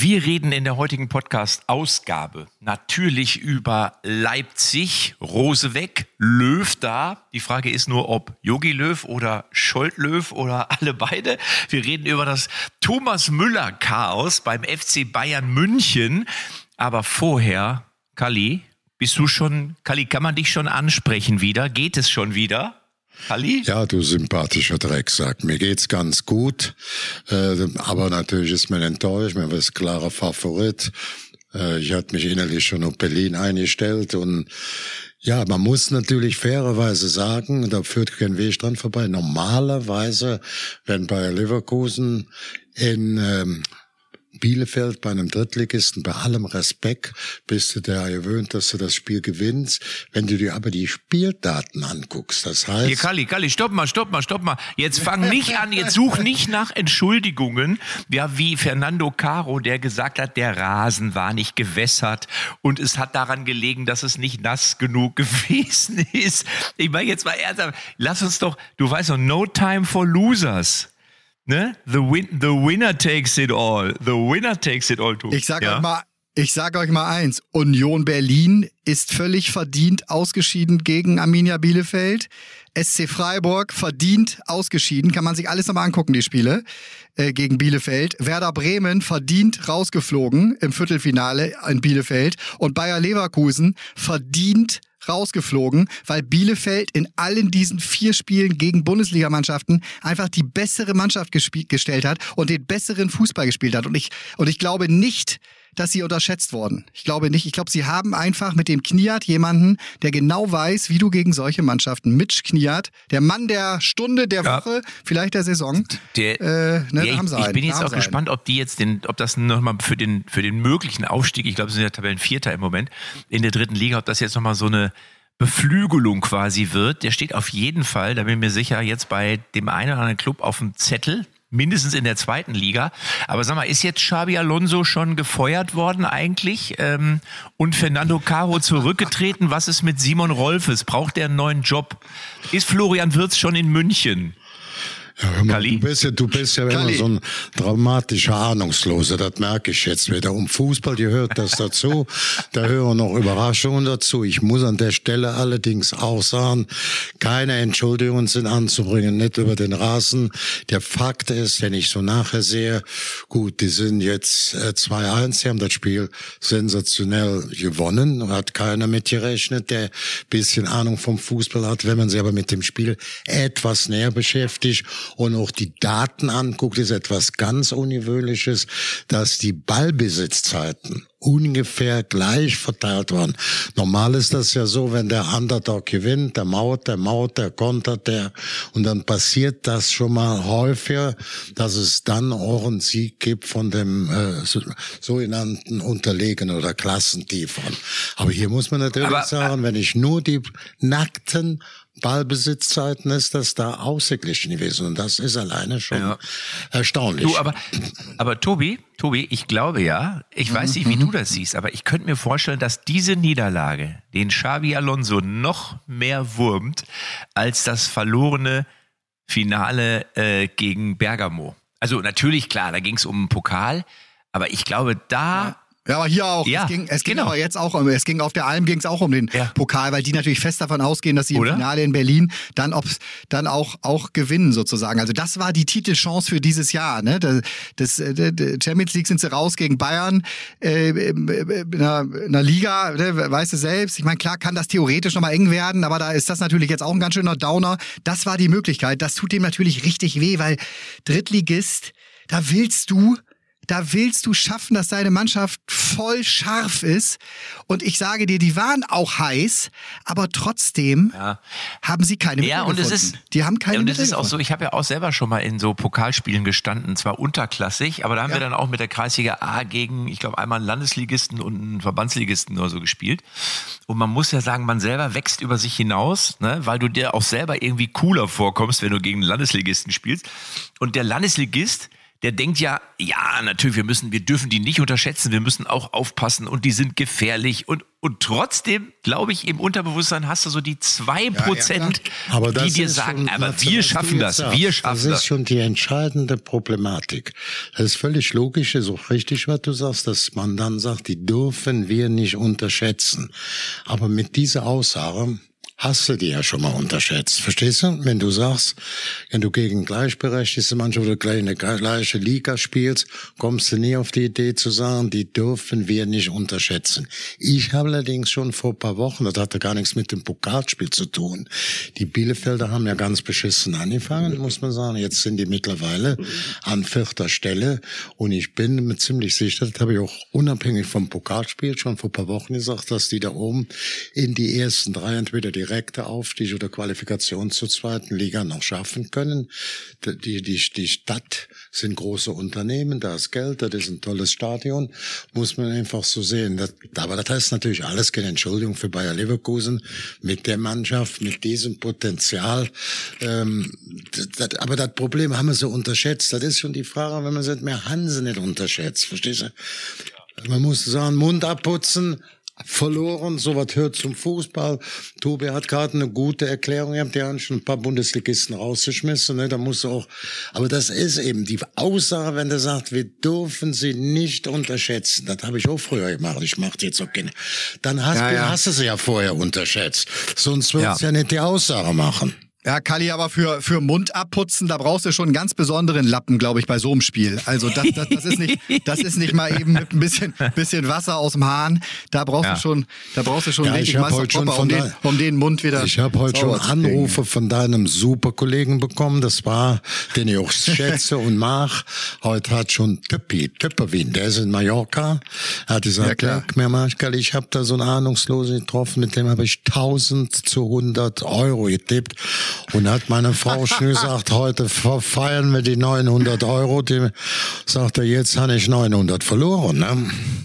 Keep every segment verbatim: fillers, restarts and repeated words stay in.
Wir reden in der heutigen Podcast-Ausgabe natürlich über Leipzig, Rose weg, Löw da. Die Frage ist nur, ob Jogi Löw oder Scholt Löw oder alle beide. Wir reden über das Thomas Müller-Chaos beim F C Bayern München. Aber vorher, Kalli, bist du schon, Kalli, kann man dich schon ansprechen wieder? Geht es schon wieder? Kalli? Ja, du sympathischer Drecksack. Mir geht's ganz gut, äh, aber natürlich ist man enttäuscht. Man ist klarer Favorit. Äh, ich hatte mich innerlich schon auf Berlin eingestellt und ja, man muss natürlich fairerweise sagen, da führt kein Weg dran vorbei. Normalerweise, wenn Bayer Leverkusen in ähm, Bielefeld bei einem Drittligisten, bei allem Respekt, bist du da gewöhnt, dass du das Spiel gewinnst. Wenn du dir aber die Spieldaten anguckst, das heißt... Hier, Kalli, Kalli, stopp mal, stopp mal, stopp mal. Jetzt fang nicht an, jetzt such nicht nach Entschuldigungen, ja, wie Fernando Caro, der gesagt hat, der Rasen war nicht gewässert und es hat daran gelegen, dass es nicht nass genug gewesen ist. Ich meine, jetzt mal ernsthaft, lass uns doch, du weißt doch, no time for losers. Ne? The, win- the winner takes it all. The winner takes it all. Too. Ich sag ja? euch mal, ich sag euch mal eins. Union Berlin ist völlig verdient ausgeschieden gegen Arminia Bielefeld. S C Freiburg verdient ausgeschieden. Kann man sich alles nochmal angucken, die Spiele äh, gegen Bielefeld. Werder Bremen verdient rausgeflogen im Viertelfinale in Bielefeld. Und Bayer Leverkusen verdient rausgeflogen, weil Bielefeld in allen diesen vier Spielen gegen Bundesligamannschaften einfach die bessere Mannschaft gesp- gestellt hat und den besseren Fußball gespielt hat. Und ich, und ich glaube nicht, dass sie unterschätzt wurden. Ich glaube nicht. Ich glaube, sie haben einfach mit dem Kniat jemanden, der genau weiß, wie du gegen solche Mannschaften, Mitch Kniat, der Mann der Stunde, der ja. Woche, vielleicht der Saison. Der, äh, ne, ja, haben ich, sie ich einen, bin jetzt haben auch sie gespannt, ob die jetzt den, ob das nochmal für den, für den möglichen Aufstieg, ich glaube, sie sind ja Tabellenvierter im Moment, in der dritten Liga, ob das jetzt nochmal so eine Beflügelung quasi wird. Der steht auf jeden Fall, da bin ich mir sicher, jetzt bei dem einen oder anderen Club auf dem Zettel. Mindestens in der zweiten Liga. Aber sag mal, ist jetzt Xabi Alonso schon gefeuert worden eigentlich? Ähm, und Fernando Caro zurückgetreten? Was ist mit Simon Rolfes? Braucht der einen neuen Job? Ist Florian Wirtz schon in München? Ja, hör mal, Kalli? du bist ja, du bist ja immer so ein dramatischer Ahnungsloser, das merke ich jetzt wieder. Um Fußball gehört das dazu, da hören noch Überraschungen dazu. Ich muss an der Stelle allerdings auch sagen, keine Entschuldigungen sind anzubringen, nicht über den Rasen. Der Fakt ist, wenn ich so nachher sehe, gut, die sind jetzt äh, zwei eins, die haben das Spiel sensationell gewonnen, hat keiner mit gerechnet, der ein bisschen Ahnung vom Fußball hat. Wenn man sich aber mit dem Spiel etwas näher beschäftigt und auch die Daten anguckt, ist etwas ganz Ungewöhnliches, dass die Ballbesitzzeiten ungefähr gleich verteilt waren. Normal ist das ja so, wenn der Underdog gewinnt, der maut, der maut, der kontert, der, und dann passiert das schon mal häufiger, dass es dann auch einen Sieg gibt von dem äh, sogenannten Unterlegenen oder Klassentieferen. Aber hier muss man natürlich Aber, sagen, wenn ich nur die nackten Ballbesitzzeiten ist das da ausgeglichen gewesen und das ist alleine schon ja. erstaunlich. Du, aber, aber Tobi, Tobi, ich glaube ja, ich weiß nicht, wie du das siehst, aber ich könnte mir vorstellen, dass diese Niederlage den Xabi Alonso noch mehr wurmt als das verlorene Finale äh, gegen Bergamo. Also natürlich, klar, da ging es um einen Pokal, aber ich glaube, da... Ja. Ja, aber hier auch. Ja, es ging, es ging genau. aber jetzt auch um, es ging auf der Alm ging es auch um den ja. Pokal, weil die natürlich fest davon ausgehen, dass sie Oder? im Finale in Berlin dann ob's, dann auch auch gewinnen sozusagen. Also das war die Titelchance für dieses Jahr. Ne, das, das, das Champions League sind sie raus gegen Bayern äh, in, einer, in einer Liga, ne, weißt du selbst. Ich meine, klar kann das theoretisch noch mal eng werden, aber da ist das natürlich jetzt auch ein ganz schöner Downer. Das war die Möglichkeit. Das tut dem natürlich richtig weh, weil Drittligist, da willst du Da willst du schaffen, dass deine Mannschaft voll scharf ist. Und ich sage dir, die waren auch heiß, aber trotzdem ja. haben sie keine Mittel ja, und gefunden. Es ist, die haben keine und Mittel es ist auch gefunden. so, ich habe ja auch selber schon mal in so Pokalspielen gestanden, zwar unterklassig, aber da haben ja. wir dann auch mit der Kreisliga A gegen, ich glaube, einmal einen Landesligisten und einen Verbandsligisten oder so gespielt. Und man muss ja sagen, man selber wächst über sich hinaus, ne, weil du dir auch selber irgendwie cooler vorkommst, wenn du gegen einen Landesligisten spielst. Und der Landesligist, der denkt ja, ja, natürlich, wir müssen, wir dürfen die nicht unterschätzen, wir müssen auch aufpassen und die sind gefährlich und, und trotzdem, glaube ich, im Unterbewusstsein hast du so die zwei Prozent, ja, ja, die dir sagen, schon, aber wir schaffen das, sagst, wir schaffen das. Das ist schon die entscheidende Problematik. Das ist völlig logisch, ist auch richtig, was du sagst, dass man dann sagt, die dürfen wir nicht unterschätzen. Aber mit dieser Aussage hast du die ja schon mal unterschätzt. Verstehst du? Wenn du sagst, wenn du gegen gleichberechtigte Mannschaft oder gleich in der gleiche Liga spielst, kommst du nie auf die Idee zu sagen, die dürfen wir nicht unterschätzen. Ich habe allerdings schon vor ein paar Wochen, das hatte gar nichts mit dem Pokalspiel zu tun, die Bielefelder haben ja ganz beschissen angefangen, muss man sagen. Jetzt sind die mittlerweile an vierter Stelle und ich bin mir ziemlich sicher, das habe ich auch unabhängig vom Pokalspiel schon vor ein paar Wochen gesagt, dass die da oben in die ersten drei entweder die direkter Aufstieg oder Qualifikation zur zweiten Liga noch schaffen können. Die, die, die Stadt sind große Unternehmen, da ist Geld, das ist ein tolles Stadion, muss man einfach so sehen. Das, aber das heißt natürlich alles keine Entschuldigung für Bayer Leverkusen mit der Mannschaft, mit diesem Potenzial. Ähm, das, aber das Problem haben wir so unterschätzt. Das ist schon die Frage, wenn man sagt, mehr Hanse nicht unterschätzt. Verstehst du? Man muss sagen, Mund abputzen, verloren, sowas hört zum Fußball. Tobi hat gerade eine gute Erklärung gehabt, der hat schon ein paar Bundesligisten rausgeschmissen, ne, da muss auch, aber das ist eben die Aussage, wenn der sagt, wir dürfen sie nicht unterschätzen, das habe ich auch früher gemacht, ich mache jetzt auch keine, dann hast, ja, du, ja. hast du sie ja vorher unterschätzt, sonst würdest du ja. ja nicht die Aussage machen. Ja, Kalli, aber für, für Mund abputzen, da brauchst du schon einen ganz besonderen Lappen, glaube ich, bei so einem Spiel. Also das, das, das ist nicht, das ist nicht mal eben mit ein bisschen, bisschen Wasser aus dem Hahn. Da brauchst ja. du schon, da brauchst du schon ja, richtig Meisterpropper, um den, um den Mund wieder. Ich habe heute schon Anrufe von deinem Superkollegen bekommen. Das war, den ich auch schätze und mag. Heute hat schon Töppi, Töpperwin, der ist in Mallorca. Er hat gesagt, ja, mir mal, ich habe da so einen Ahnungslosen getroffen, mit dem habe ich tausend zu hundert Euro getippt. Und hat meine Frau schon gesagt, heute feiern wir die neunhundert Euro. Die sagt er, jetzt habe ich neunhundert verloren. Ne?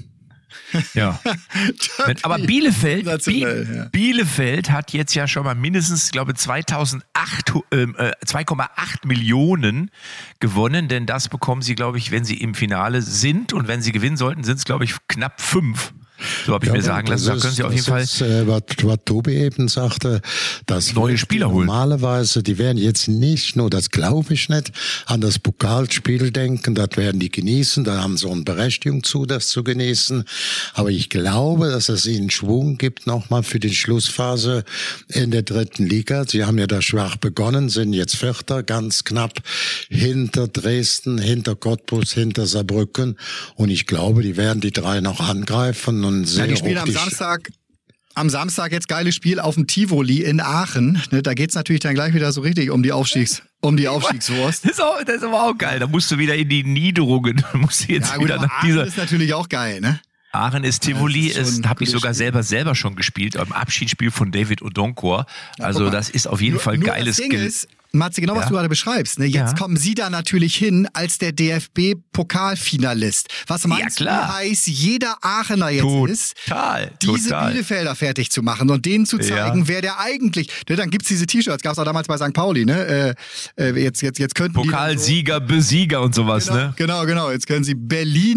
Ja. Aber Bielefeld, Biel, ja. Bielefeld hat jetzt ja schon mal mindestens, ich glaube, zweitausendacht, äh, zwei Komma acht Millionen gewonnen. Denn das bekommen sie, glaube ich, wenn sie im Finale sind. Und wenn sie gewinnen sollten, sind es, glaube ich, knapp fünf. So habe ich ja, mir sagen lassen, da können Sie auf jeden Fall ist, äh, was, was Tobi eben sagte, dass neue Spieler holen. Normalerweise, die werden jetzt nicht nur, das glaube ich nicht, an das Pokalspiel denken, das werden die genießen, da haben sie eine Berechtigung zu, das zu genießen. Aber ich glaube, dass es ihnen Schwung gibt, nochmal für die Schlussphase in der dritten Liga. Sie haben ja da schwach begonnen, sind jetzt Vierter, ganz knapp hinter Dresden, hinter Cottbus, hinter Saarbrücken. Und ich glaube, die werden die drei noch angreifen. Ja, die spielen am Samstag, am Samstag jetzt geiles Spiel auf dem Tivoli in Aachen. Ne, da geht's natürlich dann gleich wieder so richtig um die Aufstiegs, um die Aufstiegswurst. Das ist, auch, das ist aber auch geil. Da musst du wieder in die Niederungen. Da musst du jetzt ja, gut, wieder nach Aachen dieser. Ist natürlich auch geil, ne? Aachen ist Tivoli, ja, ist, habe ich sogar Spiel. selber selber schon gespielt am Abschiedsspiel von David Odonkor. Also ja, das ist auf jeden nur, Fall nur geiles Skill. Matze, genau, ja. was du gerade beschreibst. Ne? Jetzt ja. kommen Sie da natürlich hin als der D F B-Pokalfinalist. Was meinst ja, du, wie heiß jeder Aachener jetzt total, ist, total. diese Bielefelder fertig zu machen und denen zu zeigen, ja. wer der eigentlich... Ne, dann gibt's diese T-Shirts, gab's auch damals bei Sankt Pauli. Ne? Äh, jetzt, jetzt, jetzt könnten Pokalsieger, so, Besieger und sowas. Genau, ne? genau, genau. Jetzt können Sie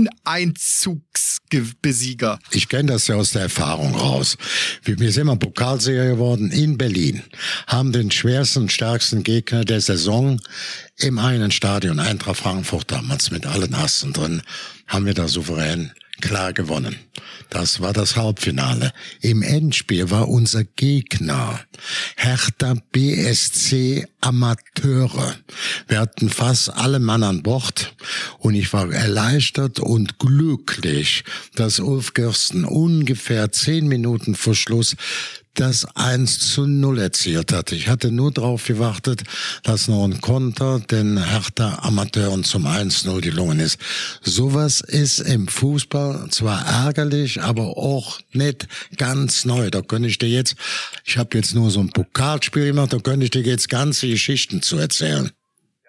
Berlin-Einzugsbesieger. Ich kenne das ja aus der Erfahrung raus. Wir sind mal Pokalsieger geworden in Berlin, haben den schwersten, stärksten Gegner der Saison im einen Stadion, Eintracht Frankfurt damals mit allen Assen drin, haben wir da souverän klar gewonnen. Das war das Halbfinale. Im Endspiel war unser Gegner Hertha B S C Amateure. Wir hatten fast alle Mann an Bord und ich war erleichtert und glücklich, dass Ulf Kirsten ungefähr zehn Minuten vor Schluss das eins zu null erzielt hat. Ich hatte nur darauf gewartet, dass noch ein Konter den Hertha Amateuren zum eins null gelungen ist. Sowas ist im Fußball zwar ärgerlich, aber auch nicht ganz neu. Da könnte ich dir jetzt, ich habe jetzt nur so ein Pokalspiel gemacht, da könnte ich dir jetzt ganze Geschichten zu erzählen.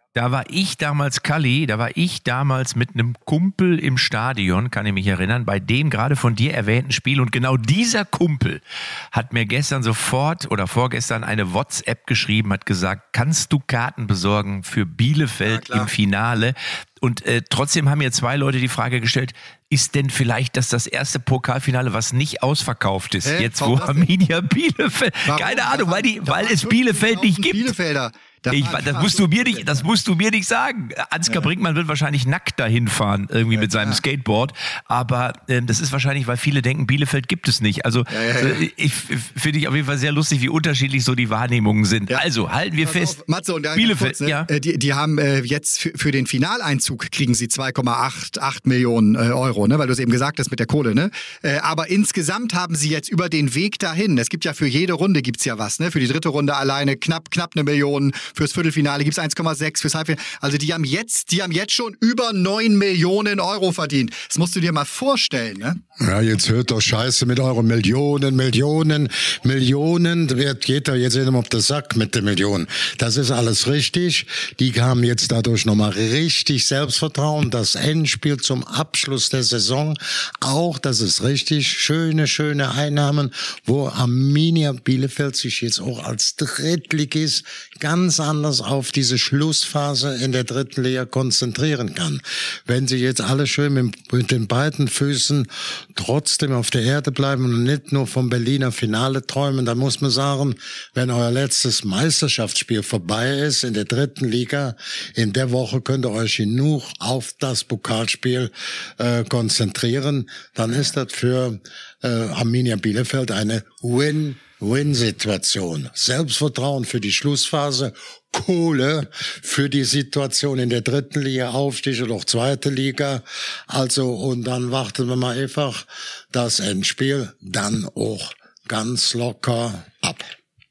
Da war ich damals, Kalli, da war ich damals mit einem Kumpel im Stadion, kann ich mich erinnern, bei dem gerade von dir erwähnten Spiel. Und genau dieser Kumpel hat mir gestern sofort oder vorgestern eine WhatsApp geschrieben, hat gesagt, kannst du Karten besorgen für Bielefeld ja, im Finale? Und äh, trotzdem haben mir zwei Leute die Frage gestellt, ist denn vielleicht das das erste Pokalfinale, was nicht ausverkauft ist? Hä? Jetzt, wo Arminia Bielefeld, Warum? keine Ahnung, weil, die, weil es Bielefeld nicht gibt. Bielefelder. Da ich, das, musst du mir nicht, das musst du mir nicht sagen. Ansgar ja. Brinkmann wird wahrscheinlich nackt dahin fahren, irgendwie ja, mit seinem klar. Skateboard. Aber ähm, das ist wahrscheinlich, weil viele denken, Bielefeld gibt es nicht. Also ja, ja, ja. ich finde ich auf jeden Fall sehr lustig, wie unterschiedlich so die Wahrnehmungen sind. Ja. Also halten wir Pass fest. Auf, Matze, und Bielefeld, kurz, ne? ja. die, die haben äh, jetzt für, für den Finaleinzug kriegen sie zwei Komma acht Millionen äh, Euro, ne? Weil du es eben gesagt hast mit der Kohle. Ne? Äh, aber insgesamt haben sie jetzt über den Weg dahin, es gibt ja für jede Runde gibt's ja was. Ne? Für die dritte Runde alleine knapp knapp eine Million, fürs Viertelfinale gibt es eins Komma sechs, fürs Halbfinale. Also die haben jetzt, die haben jetzt schon über neun Millionen Euro verdient. Das musst du dir mal vorstellen, ne? Ja, jetzt hört doch Scheiße mit euren Millionen, Millionen, Millionen. Wird jeder jetzt sehen, ob das sagt mit den Millionen. Das ist alles richtig. Die haben jetzt dadurch nochmal richtig Selbstvertrauen. Das Endspiel zum Abschluss der Saison. Auch, das ist richtig. Schöne, schöne Einnahmen, wo Arminia Bielefeld sich jetzt auch als Drittligist ganz anders auf diese Schlussphase in der dritten Liga konzentrieren kann. Wenn sie jetzt alle schön mit, mit den beiden Füßen trotzdem auf der Erde bleiben und nicht nur vom Berliner Finale träumen, dann muss man sagen, wenn euer letztes Meisterschaftsspiel vorbei ist in der dritten Liga, in der Woche könnt ihr euch genug auf das Pokalspiel äh, konzentrieren, dann ist das für äh, Arminia Bielefeld eine Win Win-Situation. Selbstvertrauen für die Schlussphase, Kohle für die Situation in der dritten Liga, Aufstieg oder auch zweite Liga. Also, und dann warten wir mal einfach das Endspiel dann auch ganz locker ab.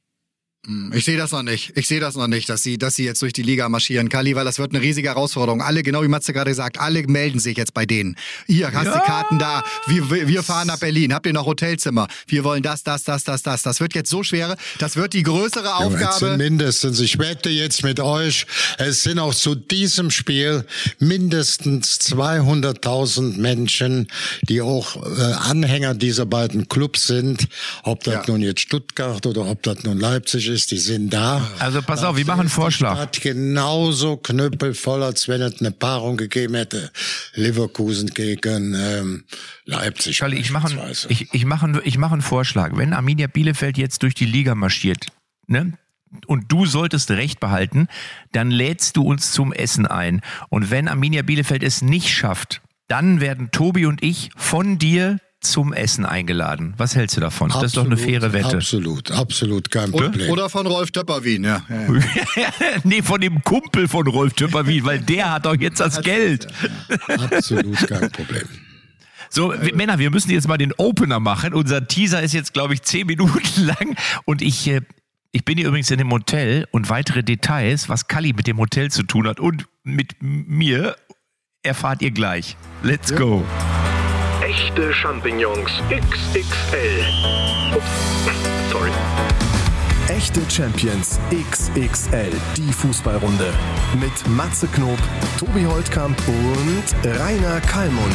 Ich sehe das noch nicht. Ich sehe das noch nicht, dass sie, dass sie jetzt durch die Liga marschieren, Kalli, weil das wird eine riesige Herausforderung. Alle, genau wie Matze gerade sagt, alle melden sich jetzt bei denen. Hier, hast ja. die Karten da. Wir, wir fahren nach Berlin. Habt ihr noch Hotelzimmer? Wir wollen das, das, das, das, das. Das wird jetzt so schwer. Das wird die größere Aufgabe. Ja, es sind mindestens, ich wette jetzt mit euch, es sind auch zu diesem Spiel mindestens zweihunderttausend Menschen, die auch äh, Anhänger dieser beiden Clubs sind. Ob das ja. nun jetzt Stuttgart oder ob das nun Leipzig ist. Die sind da. Also pass auf, wir machen einen Vorschlag. Hat genauso knüppelvoll, als wenn es eine Paarung gegeben hätte. Leverkusen gegen ähm, Leipzig. Kalli, ich mache ich, ich mach, ich mach einen Vorschlag. Wenn Arminia Bielefeld jetzt durch die Liga marschiert, ne? Und du solltest Recht behalten, dann lädst du uns zum Essen ein. Und wenn Arminia Bielefeld es nicht schafft, dann werden Tobi und ich von dir zum Essen eingeladen. Was hältst du davon? Absolut, das ist doch eine faire Wette. Absolut, absolut, kein Problem. Oder von Rolf Töpperwien, ja. ja, ja. Nee, von dem Kumpel von Rolf Töpperwien, weil der hat doch jetzt das Geld. Absolut kein Problem. So, wir, Männer, wir müssen jetzt mal den Opener machen. Unser Teaser ist jetzt, glaube ich, zehn Minuten lang und ich... Äh, Ich bin hier übrigens in dem Hotel und weitere Details, was Kalli mit dem Hotel zu tun hat und mit mir, erfahrt ihr gleich. Let's go. Echte Champignons X X L. Ups, sorry. Echte Champions X X L, die Fußballrunde. Mit Matze Knob, Tobi Holtkamp und Rainer Kallmund.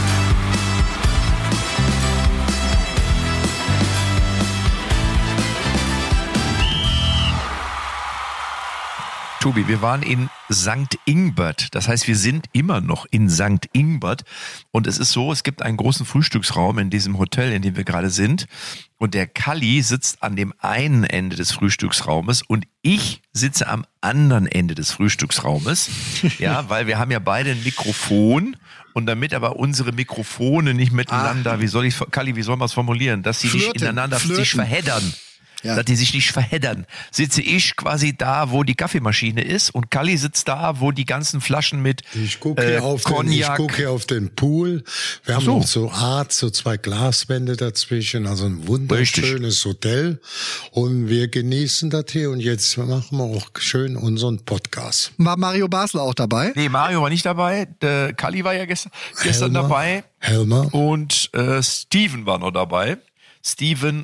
Tobi, wir waren in Sankt Ingbert. Das heißt, wir sind immer noch in Sankt Ingbert. Und es ist so, es gibt einen großen Frühstücksraum in diesem Hotel, in dem wir gerade sind. Und der Kalli sitzt an dem einen Ende des Frühstücksraumes und ich sitze am anderen Ende des Frühstücksraumes. Ja, weil wir haben ja beide ein Mikrofon. Und damit aber unsere Mikrofone nicht miteinander, ah. wie soll ich, Kalli, wie soll man es formulieren, dass sie Flirten, nicht ineinander flirten. sich verheddern. Ja. Dass die sich nicht verheddern. Sitze ich quasi da, wo die Kaffeemaschine ist und Kalli sitzt da, wo die ganzen Flaschen mit ich gucke hier, äh, ich guck hier auf den Pool. Wir haben so. noch so Art, so zwei Glaswände dazwischen, also ein wunderschönes Richtig. Hotel. Und wir genießen das hier und jetzt machen wir auch schön unseren Podcast. War Mario Basler auch dabei? Nee, Mario war nicht dabei. Der Kalli war ja gestern, gestern Helmer. dabei. Helmer. Und äh, Steven war noch dabei. Steven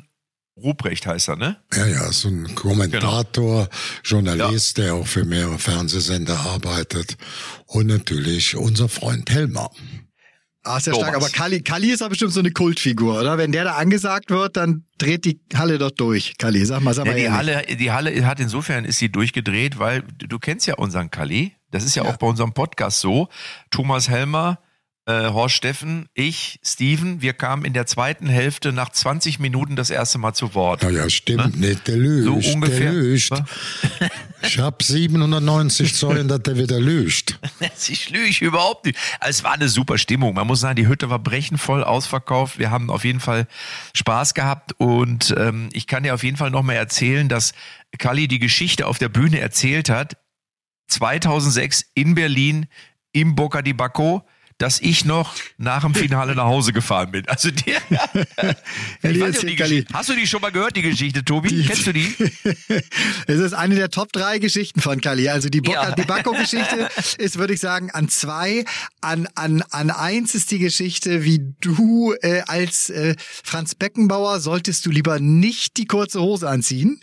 Ruprecht heißt er, ne? Ja, ja, so ein Kommentator, genau. Journalist, ja. der auch für mehrere Fernsehsender arbeitet. Und natürlich unser Freund Helmer. Ah, ist ja stark, aber Kalli, Kalli ist ja bestimmt so eine Kultfigur, oder? Wenn der da angesagt wird, dann dreht die Halle doch durch. Kalli, sag mal, sag mal. Ja, die Halle, die Halle hat insofern ist sie durchgedreht, weil du kennst ja unseren Kalli. Das ist ja, ja auch bei unserem Podcast so. Thomas Helmer, Äh, Horst Steffen, ich, Steven, wir kamen in der zweiten Hälfte nach zwanzig Minuten das erste Mal zu Wort. Ja, ja, stimmt ne? nicht, der lügt, so ungefähr. der lügt. Ich hab siebenhundertneunzig Zeugen, dass der wieder lügt. Ich lüge überhaupt nicht. Also es war eine super Stimmung. Man muss sagen, die Hütte war brechenvoll ausverkauft. Wir haben auf jeden Fall Spaß gehabt und ähm, ich kann dir auf jeden Fall noch mal erzählen, dass Kalli die Geschichte auf der Bühne erzählt hat, zweitausendsechs in Berlin im Boca di Bacco, dass ich noch nach dem Finale nach Hause gefahren bin. Also die, ich weiß nicht, die hast du die schon mal gehört, die Geschichte, Tobi? Die, Kennst du die? Es ist eine der Top drei Geschichten von Kalli. Also die Boca di Bacco-Geschichte ist, würde ich sagen, an zwei. An, an, an eins ist die Geschichte, wie du äh, als äh, Franz Beckenbauer solltest du lieber nicht die kurze Hose anziehen.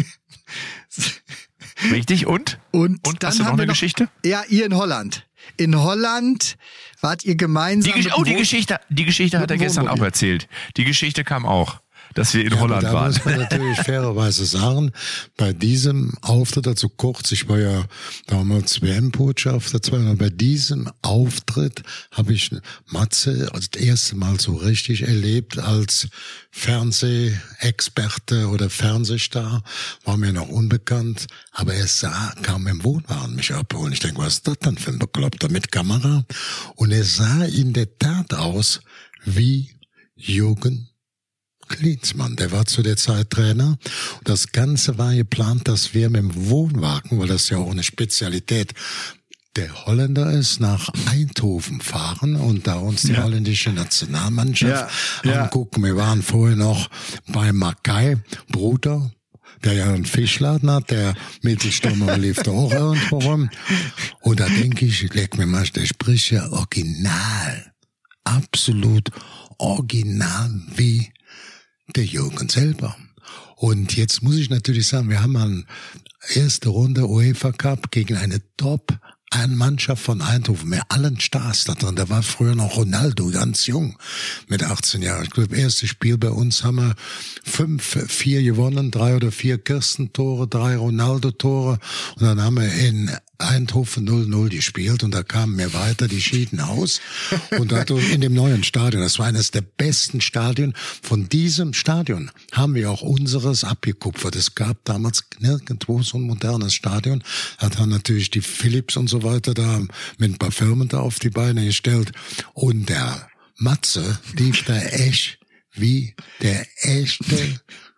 Richtig, und? Und, und dann hast du noch haben wir eine noch, Geschichte? Ja, ihr in Holland. In Holland wart ihr gemeinsam. Die, oh, die Geschichte, die Geschichte hat er gestern Wohnmobil. auch erzählt. Die Geschichte kam auch, dass wir in ja, Holland da waren. Da muss man natürlich fairerweise sagen, bei diesem Auftritt, also kurz, ich war ja damals W M-Botschafter, bei diesem Auftritt habe ich Matze das erste Mal so richtig erlebt als Fernsehexperte oder Fernsehstar, war mir noch unbekannt, aber er sah, kam im Wohnwagen mich abholen. Ich denke, was ist das denn für ein Bekloppter mit Kamera? Und er sah in der Tat aus wie Jürgen Klinsmann, der war zu der Zeit Trainer. Das Ganze war geplant, dass wir mit dem Wohnwagen, weil das ja auch eine Spezialität der Holländer ist, nach Eindhoven fahren und da uns die ja. holländische Nationalmannschaft ja, ja. angucken. Wir waren vorher noch bei Mackay, Bruder, der ja einen Fischladen hat, der Mittelstürmer lief da auch irgendwo rum. Und da denke ich, leck mir mal, der spricht ja original, absolut original wie der Jürgen selber. Und jetzt muss ich natürlich sagen, wir haben eine erste Runde UEFA Cup gegen eine Top eine Mannschaft von Eindhoven, mit allen Stars da drin. Da war früher noch Ronaldo, ganz jung, mit achtzehn Jahren. Ich glaube, erstes Spiel bei uns haben wir fünf, vier gewonnen, drei oder vier Kirsten-Tore, drei Ronaldo-Tore. Und dann haben wir in Eindhoven null null gespielt und da kamen wir weiter, die schieden aus. Und da in dem neuen Stadion, das war eines der besten Stadien, von diesem Stadion haben wir auch unseres abgekupfert. Es gab damals nirgendwo so ein modernes Stadion. Hat dann natürlich die Philips und so weiter da mit ein paar Firmen da auf die Beine gestellt. Und der Matze lief da echt wie der echte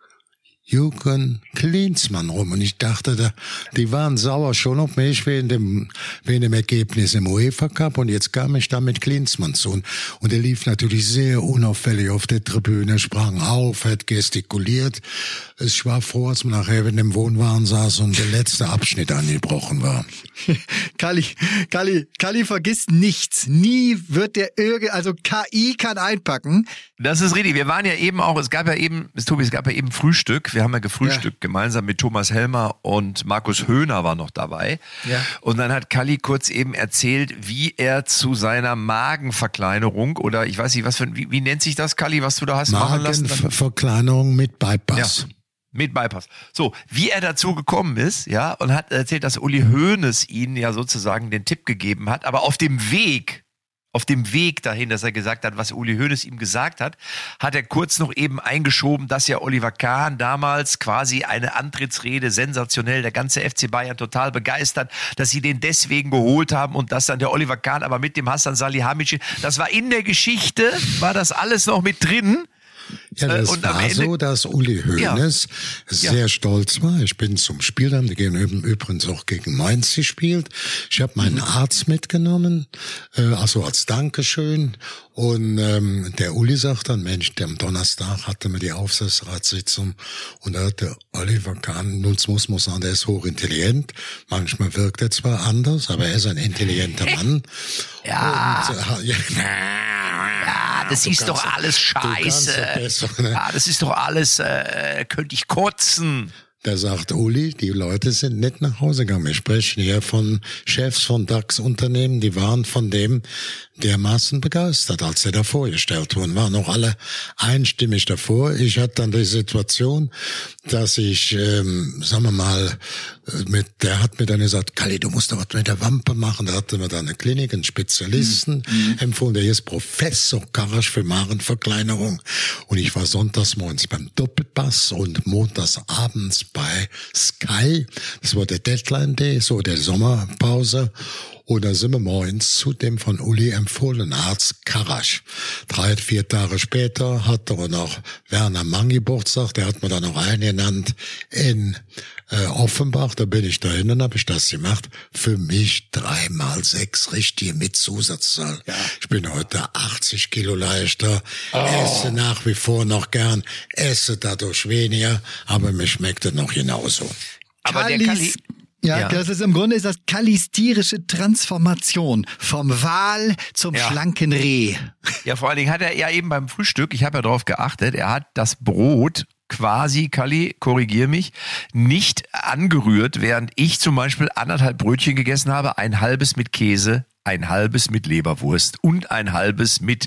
Jürgen Klinsmann rum. Und ich dachte, da, die waren sauer schon auf mich wegen dem, wegen dem Ergebnis im UEFA Cup. Und jetzt kam ich da mit Klinsmann zu. Und, und er lief natürlich sehr unauffällig auf der Tribüne, sprang auf, hat gestikuliert. Ich war froh, als man nachher in dem Wohnwagen saß und der letzte Abschnitt angebrochen war. Kalli, Kalli, Kalli vergisst nichts. Nie wird der irgend, also K I kann einpacken. Das ist richtig. Wir waren ja eben auch, es gab ja eben, Tobi, es gab ja eben Frühstück. Wir haben ja gefrühstückt ja. gemeinsam mit Thomas Helmer und Markus Höhner war noch dabei. Ja. Und dann hat Kalli kurz eben erzählt, wie er zu seiner Magenverkleinerung oder ich weiß nicht, was für, wie, wie nennt sich das, Kalli, was du da hast machen lassen? Magenverkleinerung mit Bypass. Ja. Mit Bypass. So, wie er dazu gekommen ist, ja, und hat erzählt, dass Uli Hoeneß ihnen ja sozusagen den Tipp gegeben hat, aber auf dem Weg, auf dem Weg dahin, dass er gesagt hat, was Uli Hoeneß ihm gesagt hat, hat er kurz noch eben eingeschoben, dass ja Oliver Kahn damals quasi eine Antrittsrede sensationell, der ganze F C Bayern total begeistert, dass sie den deswegen geholt haben und dass dann der Oliver Kahn aber mit dem Hasan Salihamidzic, das war in der Geschichte, war das alles noch mit drin. Ja, das und war Ende, so, dass Uli Hoeneß ja, sehr ja. stolz war. Ich bin zum Spiel, haben die gegen übrigens auch gegen Mainz gespielt. Ich habe meinen mhm. Arzt mitgenommen, äh, also als Dankeschön. Und ähm, der Uli sagt dann, Mensch, am Donnerstag hatte mir die Aufsichtsratssitzung und da hat der Oliver Kahn, nun muss man sagen, der ist hochintelligent. Manchmal wirkt er zwar anders, aber er ist ein intelligenter Mann. ja. Und, äh, ja Ja, das ist doch alles scheiße. Besser, ne? Ja, das ist doch alles, äh, könnte ich kotzen. Da sagt Uli, die Leute sind nicht nach Hause gegangen. Wir sprechen hier von Chefs von DAX-Unternehmen, die waren von dem dermaßen begeistert, als sie da vorgestellt wurden. Waren auch alle einstimmig davor. Ich hatte dann die Situation, dass ich, ähm, sagen wir mal, mit, der hat mir dann gesagt, Kalli, du musst doch was mit der Wampe machen. Da hatte mir dann eine Klinik, einen Spezialisten mhm. empfohlen. Der ist Professor Karasch für Magenverkleinerung. Und ich war sonntags morgens beim Doppelpass und montags abends bei Sky. Das war der Deadline Day, so der Sommerpause. Und da sind wir morgens zu dem von Uli empfohlenen Arzt Karasch. Drei, vier Tage später hat er noch Werner Mang Geburtstag, der hat mir dann noch eingenannt in äh, Offenbach. Da bin ich dahin und habe ich das gemacht. Für mich dreimal sechs richtige mit Zusatzzahl. Ja. Ich bin heute achtzig Kilo leichter, oh. esse nach wie vor noch gern, esse dadurch weniger, aber mir schmeckt es noch genauso. Aber Kallis. der Kalli... Ja, Ja. das ist im Grunde ist das kallistirische Transformation vom Wal zum Ja. schlanken Reh. Ja, vor allen Dingen hat er ja eben beim Frühstück, ich habe ja darauf geachtet, er hat das Brot quasi, Kalli, korrigier mich, nicht angerührt, während ich zum Beispiel anderthalb Brötchen gegessen habe, ein halbes mit Käse, ein halbes mit Leberwurst und ein halbes mit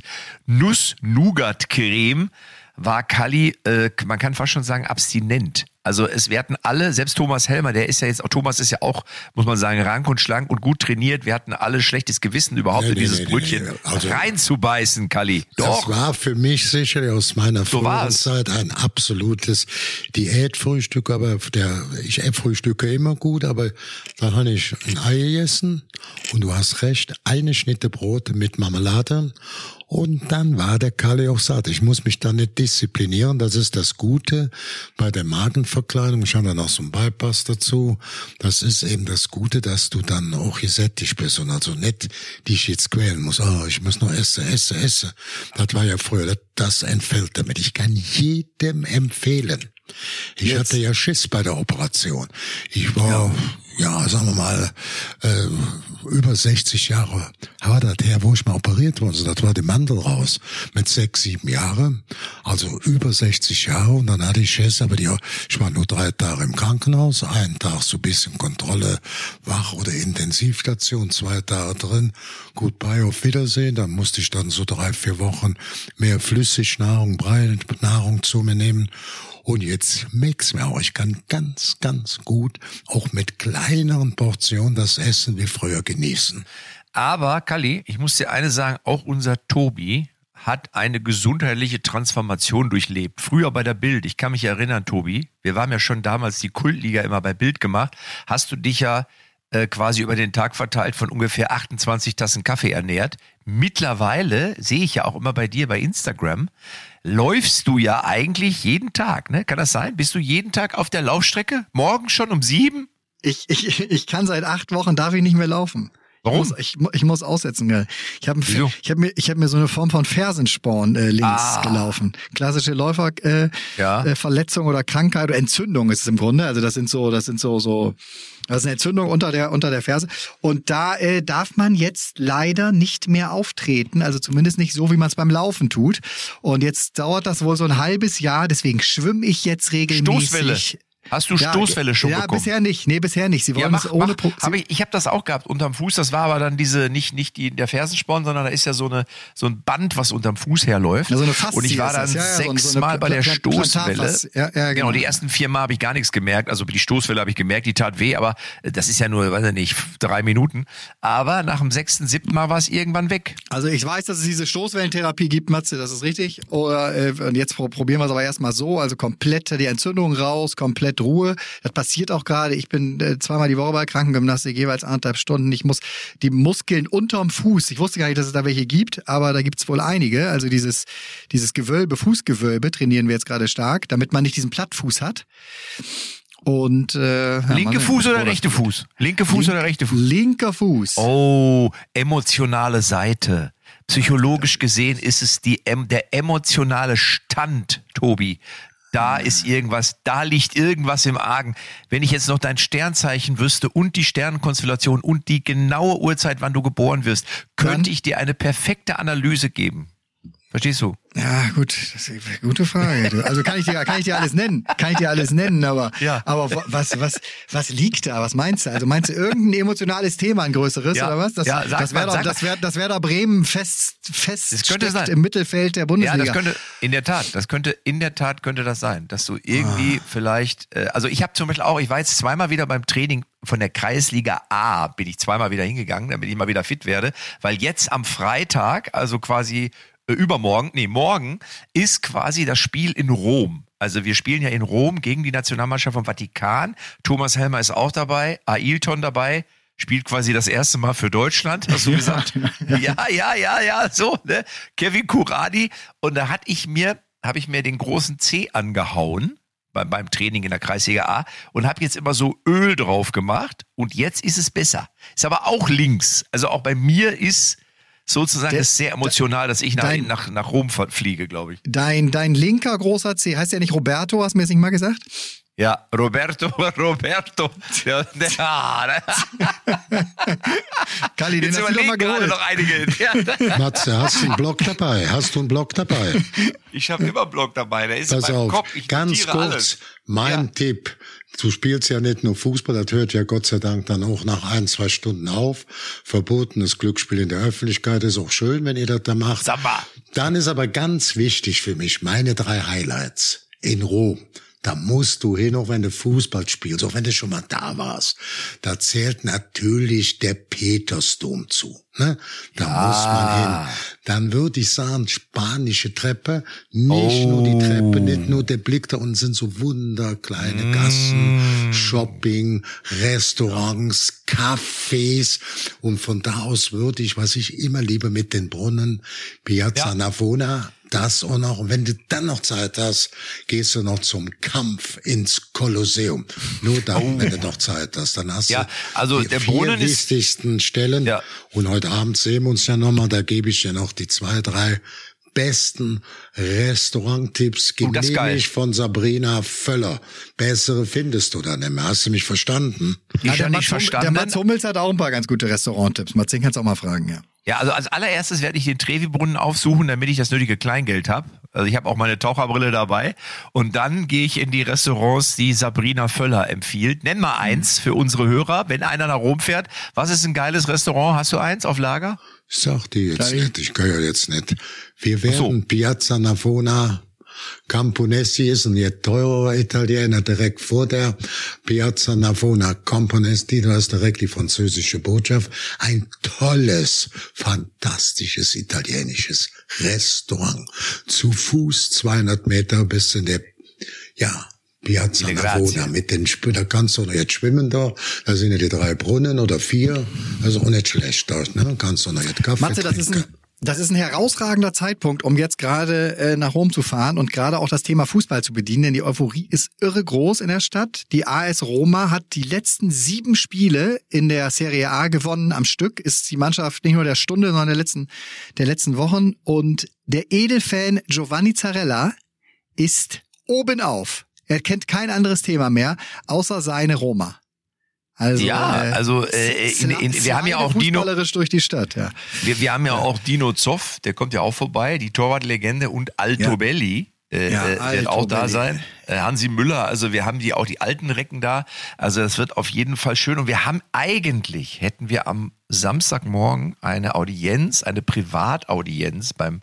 Nuss-Nougat-Creme, war Kalli, äh, man kann fast schon sagen, abstinent. Also es werden alle, selbst Thomas Helmer, der ist ja jetzt, auch Thomas ist ja auch, muss man sagen, rank und schlank und gut trainiert. Wir hatten alle schlechtes Gewissen, überhaupt Nee, in nee, dieses nee, nee, Brötchen nee. Also- reinzubeißen, Kalli. Das Doch. war für mich sicherlich aus meiner So war's. Vorzeit ein absolutes Diätfrühstück, aber der, ich frühstücke immer gut, aber dann habe ich ein Ei gegessen und du hast recht, eine Schnitte Brot mit Marmelade und dann war der Kalli auch satt. Ich muss mich da nicht disziplinieren, das ist das Gute bei der Magenverkleidung. Ich habe dann noch so einen Bypass dazu. Das ist eben das Gute, dass du dann auch gesättigt bist und also nicht dich jetzt quälen musst. Oh, ich muss noch essen, essen, essen. Das war ja früher, das, das entfällt damit. Ich kann jedem empfehlen. Ich Jetzt. hatte ja Schiss bei der Operation. Ich war, ja, ja sagen wir mal, äh, über sechzig Jahre war das her, wo ich mal operiert wurde. Das war die Mandel raus mit sechs, sieben Jahren. Also über sechzig Jahre und dann hatte ich Schiss, aber die, ich war nur drei Tage im Krankenhaus, einen Tag so ein bisschen Kontrolle, Wach- oder Intensivstation, zwei Tage drin. Goodbye, auf Wiedersehen. Dann musste ich dann so drei, vier Wochen mehr Flüssignahrung, Brei-Nahrung zu mir nehmen. Und jetzt schmeckt's mir auch. Ich kann ganz, ganz gut auch mit kleineren Portionen das Essen wie früher genießen. Aber, Kalli, ich muss dir eine sagen, auch unser Tobi hat eine gesundheitliche Transformation durchlebt. Früher bei der Bild, ich kann mich erinnern, Tobi, wir waren ja schon damals die Kultliga immer bei Bild gemacht, hast du dich ja äh, quasi über den Tag verteilt von ungefähr achtundzwanzig Tassen Kaffee ernährt. Mittlerweile sehe ich ja auch immer bei dir bei Instagram, läufst du ja eigentlich jeden Tag, ne? Kann das sein? Bist du jeden Tag auf der Laufstrecke? Morgen schon um sieben? Ich, ich, ich kann seit acht Wochen, darf ich nicht mehr laufen. Warum? Ich muss, ich, mu- ich muss aussetzen, gell. Ich habe Wieso? ich hab mir, ich hab mir so eine Form von Fersensporn äh, links Ah. gelaufen. Klassische Läuferverletzung äh, Ja. äh, Verletzung oder Krankheit oder Entzündung ist es im Grunde. Also das sind so, das sind so, so, das ist eine Entzündung unter der, unter der Ferse. Und da äh, darf man jetzt leider nicht mehr auftreten. Also zumindest nicht so, wie man es beim Laufen tut. Und jetzt dauert das wohl so ein halbes Jahr. Deswegen schwimme ich jetzt regelmäßig. Stoßwelle. Hast du Ja, Stoßwelle schon ja, bekommen? bisher nicht. Nee, bisher nicht. Sie wollen Ja, mach, es ohne mach. Pro- Hab ich ich habe das auch gehabt unterm Fuß. Das war aber dann diese, nicht nicht die der Fersensporn, sondern da ist ja so eine so ein Band, was unterm Fuß herläuft. Ja, so eine Faszie und ich war ist dann das. Ja, ja, so ein- so eine sechsmal bei der Pla- Pla- Stoßwelle. Plantarfaszie. Ja, ja, genau. Genau, die ersten vier Mal habe ich gar nichts gemerkt. Also die Stoßwelle habe ich gemerkt, die tat weh, aber das ist ja nur, weiß ich nicht, drei Minuten. Aber nach dem sechsten, siebten Mal war es irgendwann weg. Also ich weiß, dass es diese Stoßwellentherapie gibt, Matze, das ist richtig. Oder, äh, und jetzt pro- probieren wir es aber erstmal so, also komplett die Entzündung raus, komplett Ruhe. Das passiert auch gerade. Ich bin äh, zweimal die Woche bei Krankengymnastik, jeweils anderthalb Stunden. Ich muss die Muskeln unterm Fuß, ich wusste gar nicht, dass es da welche gibt, aber da gibt es wohl einige. Also dieses, dieses Gewölbe, Fußgewölbe trainieren wir jetzt gerade stark, damit man nicht diesen Plattfuß hat. Und äh, ja, Linke Mann, Fuß oder Bruder. rechte Fuß? Linke Fuß Link- oder rechte Fuß? Linker Fuß. Oh, emotionale Seite. Psychologisch gesehen ist es die, em- der emotionale Stand, Tobi. Da ist irgendwas, da liegt irgendwas im Argen. Wenn ich jetzt noch dein Sternzeichen wüsste und die Sternenkonstellation und die genaue Uhrzeit, wann du geboren wirst, könnte Dann? ich dir eine perfekte Analyse geben. Verstehst du? Ja, gut, das ist eine gute Frage. Also kann ich dir, kann ich dir alles nennen, kann ich dir alles nennen, aber, ja. aber was, was, was liegt da? Was meinst du? Also meinst du irgendein emotionales Thema, ein größeres ja. oder was? Das, ja, das wäre doch, das wäre, das wäre da Bremen fest, fest das könnte sein. im Mittelfeld der Bundesliga. Ja, das könnte, in der Tat, das könnte, in der Tat könnte das sein, dass du irgendwie ah. vielleicht, äh, also ich habe zum Beispiel auch, ich war jetzt zweimal wieder beim Training von der Kreisliga A, bin ich zweimal wieder hingegangen, damit ich mal wieder fit werde, weil jetzt am Freitag, also quasi übermorgen, nee, morgen ist quasi das Spiel in Rom. Also wir spielen ja in Rom gegen die Nationalmannschaft vom Vatikan. Thomas Helmer ist auch dabei, Ailton dabei, spielt quasi das erste Mal für Deutschland, hast du gesagt? ja, ja, ja, ja, so, ne? Kevin Kuradi. Und da hatte ich mir, habe ich mir den großen C angehauen beim, beim Training in der Kreisliga A und habe jetzt immer so Öl drauf gemacht und jetzt ist es besser. Ist aber auch links. Also auch bei mir ist sozusagen der, ist sehr emotional, dass ich nach, dein, nach, nach Rom fliege, glaube ich. Dein, dein linker großer C, heißt der nicht Roberto, hast du mir das nicht mal gesagt? Ja, Roberto, Roberto. Ja, der, Kalli, den hast du doch mal geholt. Noch einige. Ja. Matze, hast du einen Block dabei? Hast du einen Block dabei? Ich habe immer einen Block dabei, der ist Pass in meinem auf, Kopf. Ich ganz kurz, alles. mein ja. Tipp. Du spielst ja nicht nur Fußball, das hört ja Gott sei Dank dann auch nach ein, zwei Stunden auf. Verbotenes Glücksspiel in der Öffentlichkeit ist auch schön, wenn ihr das da macht. Samba. Dann ist aber ganz wichtig für mich, meine drei Highlights in Rom. Da musst du hin, auch wenn du Fußball spielst, auch wenn du schon mal da warst. Da zählt natürlich der Petersdom zu. Ne? Da ja. muss man hin. Dann würde ich sagen, spanische Treppe. Nicht oh. nur die Treppe, nicht nur der Blick. Da unten sind so wunderkleine mm. Gassen, Shopping, Restaurants, Cafés. Und von da aus würde ich, was ich immer liebe mit den Brunnen, Piazza ja. Navona, das auch noch. Und wenn du dann noch Zeit hast, gehst du noch zum Kampf ins Kolosseum. Nur dann, oh. wenn du noch Zeit hast. Dann hast ja, du also die der vier Brunnen wichtigsten Stellen. Ja. Und heute Abend sehen wir uns ja nochmal. Da gebe ich dir noch die zwei, drei besten Restauranttipps, genehmigt von Sabrina Völler. Bessere findest du da nicht mehr. Hast du mich verstanden? Ja, ich der, nicht Mats, verstanden. der Mats Hummels hat auch ein paar ganz gute Restauranttipps. Mats, den kannst du auch mal fragen, ja. Ja, also als allererstes werde ich den Trevi-Brunnen aufsuchen, damit ich das nötige Kleingeld habe. Also ich habe auch meine Taucherbrille dabei. Und dann gehe ich in die Restaurants, die Sabrina Völler empfiehlt. Nenn mal eins für unsere Hörer, wenn einer nach Rom fährt. Was ist ein geiles Restaurant? Hast du eins auf Lager? Ich sag dir jetzt Nein. nicht, ich kann ja jetzt nicht. Wir werden so. Piazza Navona, Camponessi ist ein jetzt teurer Italiener direkt vor der Piazza Navona. Camponessi, du hast direkt die französische Botschaft. Ein tolles, fantastisches italienisches Restaurant. Zu Fuß zweihundert Meter bis in der, ja, Piazza Navona mit den Spülen. Da kannst du noch jetzt schwimmen da. Da sind ja die drei Brunnen oder vier. Also auch nicht schlecht dort, ne? Kannst du noch jetzt Kaffee Matze, das trinken. ist ein Das ist ein herausragender Zeitpunkt, um jetzt gerade äh, nach Rom zu fahren und gerade auch das Thema Fußball zu bedienen, denn die Euphorie ist irre groß in der Stadt. Die A S Roma hat die letzten sieben Spiele in der Serie A gewonnen am Stück, ist die Mannschaft nicht nur der Stunde, sondern der letzten, der letzten Wochen. Und der Edelfan Giovanni Zarella ist oben auf. Er kennt kein anderes Thema mehr, außer seine Roma. Also, ja, äh, also äh, in, in, wir haben ja auch Dino durch die Stadt, ja. Wir, wir haben ja, ja auch Dino Zoff, der kommt ja auch vorbei, die Torwartlegende, und Altobelli, ja. äh, ja, äh, wird auch da sein. Äh, Hansi Müller, also wir haben die auch die alten Recken da. Also das wird auf jeden Fall schön. Und wir haben eigentlich, hätten wir am Samstagmorgen eine Audienz, eine Privataudienz beim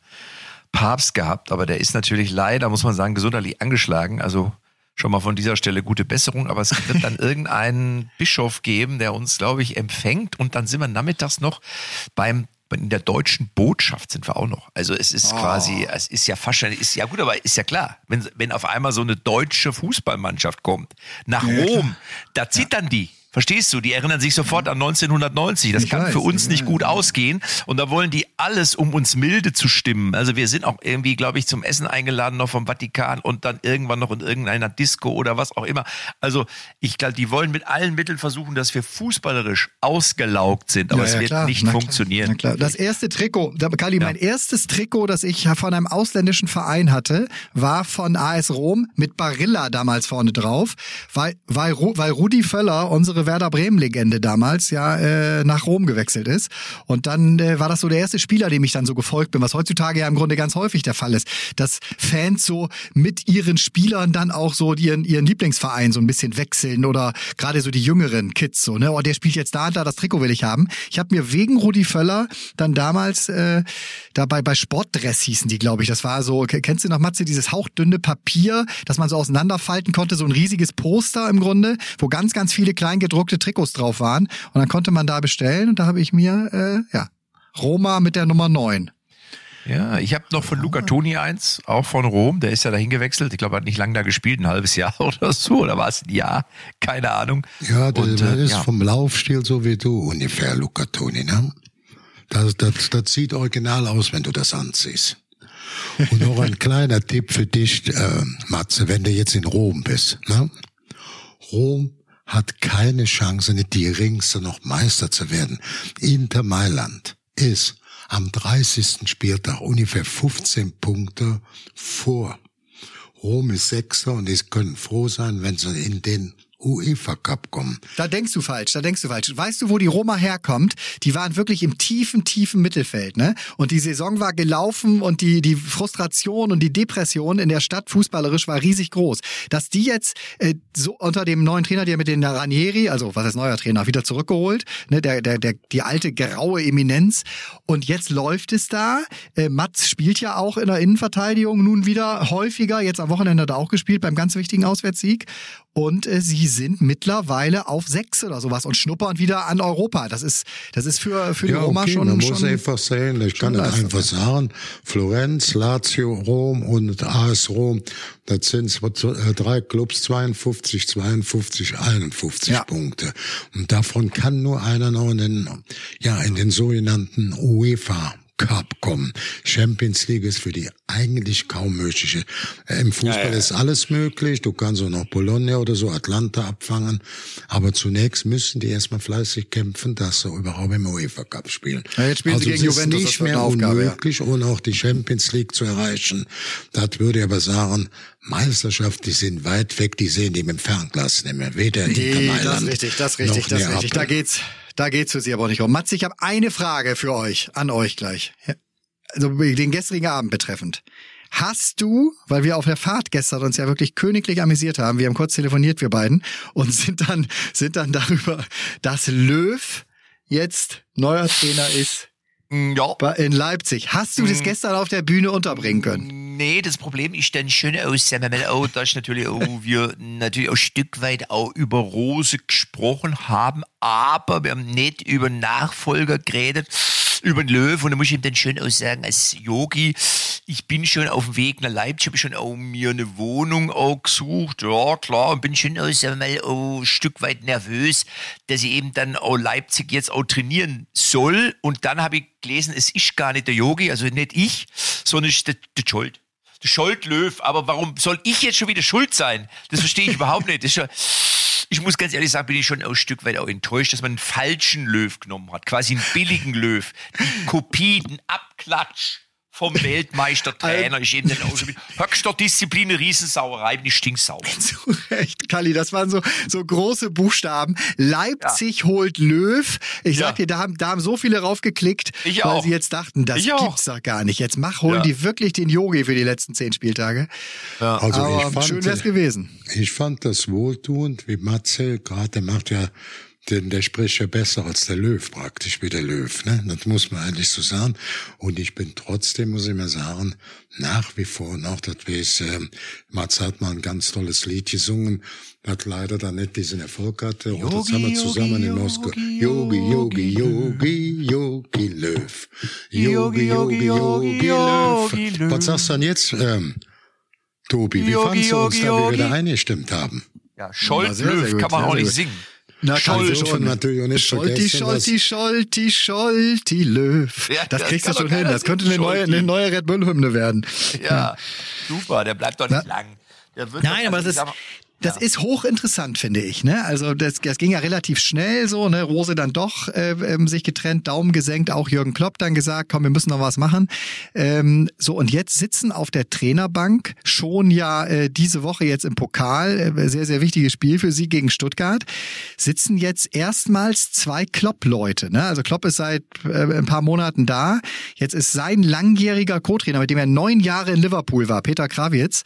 Papst gehabt, aber der ist natürlich leider, muss man sagen, gesundheitlich angeschlagen. Also schon mal von dieser Stelle gute Besserung, aber es wird dann irgendeinen Bischof geben, der uns, glaube ich, empfängt, und dann sind wir nachmittags noch beim in der deutschen Botschaft sind wir auch noch. Also es ist oh. quasi, es ist ja fast schon, ist ja gut, aber ist ja klar, wenn wenn auf einmal so eine deutsche Fußballmannschaft kommt nach ja, Rom, klar. da zittern ja. die. Verstehst du? Die erinnern sich sofort an neunzehnhundertneunzig. Das ich kann weiß, für uns nicht weiß. gut ausgehen. Und da wollen die alles, um uns milde zu stimmen. Also wir sind auch irgendwie, glaube ich, zum Essen eingeladen noch vom Vatikan und dann irgendwann noch in irgendeiner Disco oder was auch immer. Also ich glaube, die wollen mit allen Mitteln versuchen, dass wir fußballerisch ausgelaugt sind. Aber ja, es ja, wird klar. nicht Na, funktionieren. Klar. Das erste Trikot, Kalli, ja. mein erstes Trikot, das ich von einem ausländischen Verein hatte, war von A S Rom mit Barilla damals vorne drauf, weil, weil, weil Rudi Völler, unsere große Werder Bremen-Legende damals ja äh, nach Rom gewechselt ist. Und dann äh, war das so der erste Spieler, dem ich dann so gefolgt bin, was heutzutage ja im Grunde ganz häufig der Fall ist, dass Fans so mit ihren Spielern dann auch so ihren, ihren Lieblingsverein so ein bisschen wechseln oder gerade so die jüngeren Kids so, ne? Oh, der spielt jetzt da und da, das Trikot will ich haben. Ich habe mir wegen Rudi Völler dann damals äh, dabei bei Sportdress hießen die, glaube ich. Das war so, kennst du noch, Matze, dieses hauchdünne Papier, das man so auseinanderfalten konnte, so ein riesiges Poster im Grunde, wo ganz, ganz viele klein gedruckte Trikots drauf waren. Und dann konnte man da bestellen und da habe ich mir, äh, ja, Roma mit der Nummer neun. Ja, ich habe noch von Luca Toni eins, auch von Rom, der ist ja dahin gewechselt. Ich glaube, er hat nicht lange da gespielt, ein halbes Jahr oder so, oder war es ein Jahr? Keine Ahnung. Ja, der, und, der äh, ist ja. vom Laufstil so wie du ungefähr, Luca Toni, ne? Das, das, das sieht original aus, wenn du das anziehst. Und noch ein kleiner Tipp für dich, äh, Matze, wenn du jetzt in Rom bist, ne? Rom hat keine Chance, nicht die geringste noch Meister zu werden. Inter Mailand ist am dreißigsten Spieltag ungefähr fünfzehn Punkte vor. Rom ist Sechster und sie können froh sein, wenn sie in den UEFA Cup kommen. Da denkst du falsch, da denkst du falsch. Weißt du, wo die Roma herkommt? Die waren wirklich im tiefen, tiefen Mittelfeld, ne? Und die Saison war gelaufen und die, die Frustration und die Depression in der Stadt fußballerisch war riesig groß. Dass die jetzt äh, so unter dem neuen Trainer, der mit den Ranieri, also was heißt neuer Trainer, wieder zurückgeholt, ne? Der, der, der, die alte graue Eminenz. Und jetzt läuft es da. Äh, Mats spielt ja auch in der Innenverteidigung nun wieder häufiger. Jetzt am Wochenende hat er auch gespielt beim ganz wichtigen Auswärtssieg. Und äh, sie sind mittlerweile auf sechs oder sowas und schnuppern wieder an Europa. Das ist, das ist für, für die ja, Roma okay, schon. Man schon, muss einfach sehen, ich kann das einfach sagen, Florenz, Lazio, Rom und A S Rom, das sind drei Clubs, zweiundfünfzig, zweiundfünfzig, einundfünfzig ja. Punkte. Und davon kann nur einer noch in den, ja, in den sogenannten UEFA Cup kommen. Champions League ist für die eigentlich kaum mögliche. Im Fußball ja, ja. ist alles möglich. Du kannst auch noch Bologna oder so, Atlanta abfangen. Aber zunächst müssen die erstmal fleißig kämpfen, dass sie überhaupt im UEFA Cup spielen. Ja, jetzt spielen also sie gegen es Juventus, ist nicht mehr Aufgabe, unmöglich, ja. ohne auch die Champions League zu erreichen. Das würde ich aber sagen, Meisterschaft, die sind weit weg, die sehen die mit dem Fernglas nicht mehr. Weder die, Inter Mailand das ist richtig, das ist richtig, das ist richtig. Da geht's, da geht's für Sie aber nicht um. Matze, ich habe eine Frage für euch, an euch gleich. Also den gestrigen Abend betreffend. Hast du, weil wir auf der Fahrt gestern uns ja wirklich königlich amüsiert haben, wir haben kurz telefoniert, wir beiden, und sind dann, sind dann darüber, dass Löw jetzt neuer Trainer ist. Ja. In Leipzig. Hast du das gestern auf der Bühne unterbringen können? Nee, das Problem ist dann schon aus, sagen wir mal, auch, dass natürlich auch wir natürlich auch ein Stück weit auch über Rose gesprochen haben, aber wir haben nicht über Nachfolger geredet, über den Löw, und da muss ich ihm dann schon auch sagen, als Yogi, ich bin schon auf dem Weg nach Leipzig, habe schon auch mir eine Wohnung auch gesucht, ja klar, und bin schon auch, sagen wir mal, auch ein Stück weit nervös, dass ich eben dann auch Leipzig jetzt auch trainieren soll, und dann habe ich gelesen, es ist gar nicht der Yogi, also nicht ich, sondern es ist der, der Scholt. Der Scholt Löw, aber warum soll ich jetzt schon wieder schuld sein? Das verstehe ich überhaupt nicht. Das ist schon, ich muss ganz ehrlich sagen, bin ich schon auch ein Stück weit auch enttäuscht, dass man einen falschen Löw genommen hat, quasi einen billigen Löw, die Kopie, den Abklatsch vom Weltmeistertrainer. Ich eben dann auch schon mit höchster Disziplin, eine Riesensauerei, bin ich stinksauer. Zu Recht, Kalli, das waren so, so große Buchstaben. Leipzig ja. holt Löw. Ich ja. sag dir, da haben, da haben so viele raufgeklickt, ich weil auch. sie jetzt dachten, das ich gibt's doch gar nicht. Jetzt mach, holen ja. die wirklich den Yogi für die letzten zehn Spieltage. Ja. Also aber ich fand, schön wär's gewesen. Ich fand das wohltuend, wie Matze gerade, der macht ja Denn der spricht ja besser als der Löw praktisch, wie der Löw, ne? Das muss man eigentlich so sagen. Und ich bin trotzdem, muss ich mal sagen, nach wie vor noch, das weiß, äh, Mats hat mal ein ganz tolles Lied gesungen, hat leider dann nicht diesen Erfolg hatte. Und Yogi, das haben wir zusammen Yogi, in Moskau. Yogi, Yogi, Yogi, Yogi Löw. Yogi, Yogi, Yogi, Yogi Löw. Was sagst du denn jetzt, ähm, Tobi? Wie fandst du uns da, wie wir da eingestimmt haben? Ja, Scholt Löw kann man auch nicht singen. Na, Scholt schon natürlich auch nicht Scholti, Scholti, Scholti, Scholti, Löw. Ja, das, das kriegst du schon hin. Das könnte eine neue, eine neue Red Bull Hymne werden. Ja, super. Der bleibt doch nicht Na, lang. Der wird nein, aber das ist, das ist hochinteressant, finde ich. Ne? Also das, das ging ja relativ schnell so. Ne? Rose dann doch äh, ähm, sich getrennt, Daumen gesenkt. Auch Jürgen Klopp dann gesagt, komm, wir müssen noch was machen. Ähm, so, und jetzt sitzen auf der Trainerbank schon ja äh, diese Woche jetzt im Pokal, äh, sehr, sehr wichtiges Spiel für sie gegen Stuttgart, sitzen jetzt erstmals zwei Klopp-Leute. Ne? Also Klopp ist seit äh, ein paar Monaten da. Jetzt ist sein langjähriger Co-Trainer, mit dem er neun Jahre in Liverpool war, Peter Krawietz,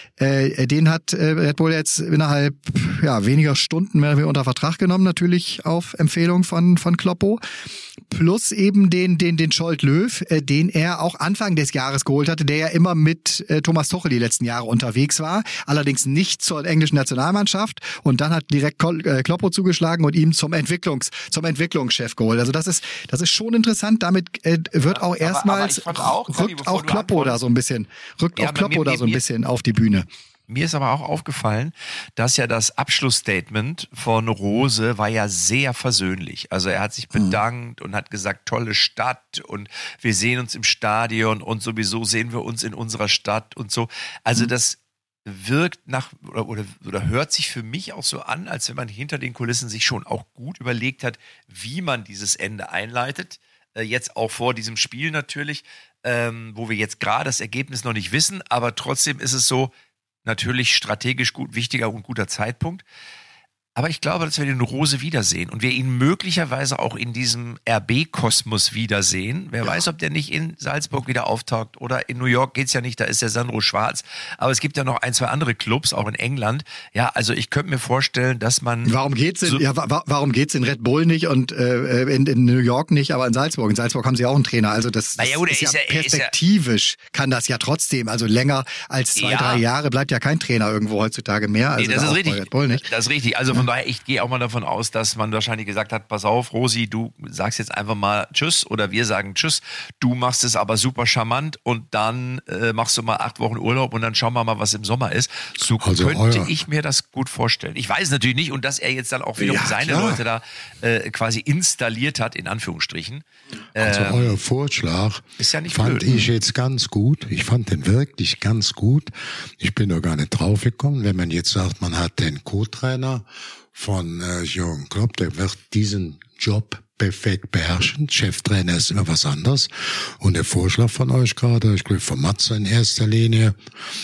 äh, den hat äh, Red Bull jetzt innerhalb ja, weniger Stunden mehr unter Vertrag genommen, natürlich auf Empfehlung von von Kloppo. Plus eben den den den Scholt Löw, äh, den er auch Anfang des Jahres geholt hatte, der ja immer mit äh, Thomas Tuchel die letzten Jahre unterwegs war, allerdings nicht zur englischen Nationalmannschaft. Und dann hat direkt Kloppo zugeschlagen und ihm zum Entwicklungs zum Entwicklungschef geholt. Also das ist das ist schon interessant. Damit äh, wird auch erstmals aber, aber auch, rückt auch Kloppo da so ein bisschen rückt ja, auch Kloppo mir, da so ein bisschen auf die Bühne. Mir ist aber auch aufgefallen, dass ja das Abschlussstatement von Rose war ja sehr versöhnlich. Also er hat sich bedankt mhm. und hat gesagt, tolle Stadt und wir sehen uns im Stadion und sowieso sehen wir uns in unserer Stadt und so. Also mhm. das wirkt nach oder, oder, oder hört sich für mich auch so an, als wenn man hinter den Kulissen sich schon auch gut überlegt hat, wie man dieses Ende einleitet. Äh, jetzt auch vor diesem Spiel natürlich, ähm, wo wir jetzt gerade das Ergebnis noch nicht wissen, aber trotzdem ist es so, natürlich strategisch gut, wichtiger und guter Zeitpunkt. Aber ich glaube, dass wir den Rose wiedersehen und wir ihn möglicherweise auch in diesem R B-Kosmos wiedersehen. Wer ja. weiß, ob der nicht in Salzburg wieder auftaucht oder in New York geht's ja nicht, da ist der Sandro Schwarz. Aber es gibt ja noch ein, zwei andere Clubs, auch in England. Ja, also ich könnte mir vorstellen, dass man... Warum geht's in, so ja, wa- warum geht's in Red Bull nicht und äh, in, in New York nicht, aber in Salzburg? In Salzburg haben sie auch einen Trainer. Also das, das ja, gut, ist, ist ja ja perspektivisch, ja, kann das ja trotzdem. Also länger als zwei, ja. drei Jahre bleibt ja kein Trainer irgendwo heutzutage mehr. Also nee, das da ist richtig. Red Bull nicht. Das ist richtig. Also von ja. daher, ich gehe auch mal davon aus, dass man wahrscheinlich gesagt hat, pass auf, Rosi, du sagst jetzt einfach mal Tschüss oder wir sagen Tschüss, du machst es aber super charmant und dann äh, machst du mal acht Wochen Urlaub und dann schauen wir mal, was im Sommer ist. So also könnte euer... ich mir das gut vorstellen. Ich weiß natürlich nicht und dass er jetzt dann auch wiederum ja, seine klar. Leute da äh, quasi installiert hat, in Anführungsstrichen. Also ähm, euer Vorschlag ist ja nicht fand blöd. ich jetzt ganz gut. Ich fand den wirklich ganz gut. Ich bin doch gar nicht draufgekommen, wenn man jetzt sagt, man hat den Co-Trainer von äh, Jürgen Klopp, der wird diesen Job perfekt beherrschen. Cheftrainer ist immer was anderes. Und der Vorschlag von euch gerade, ich glaube von Matze in erster Linie,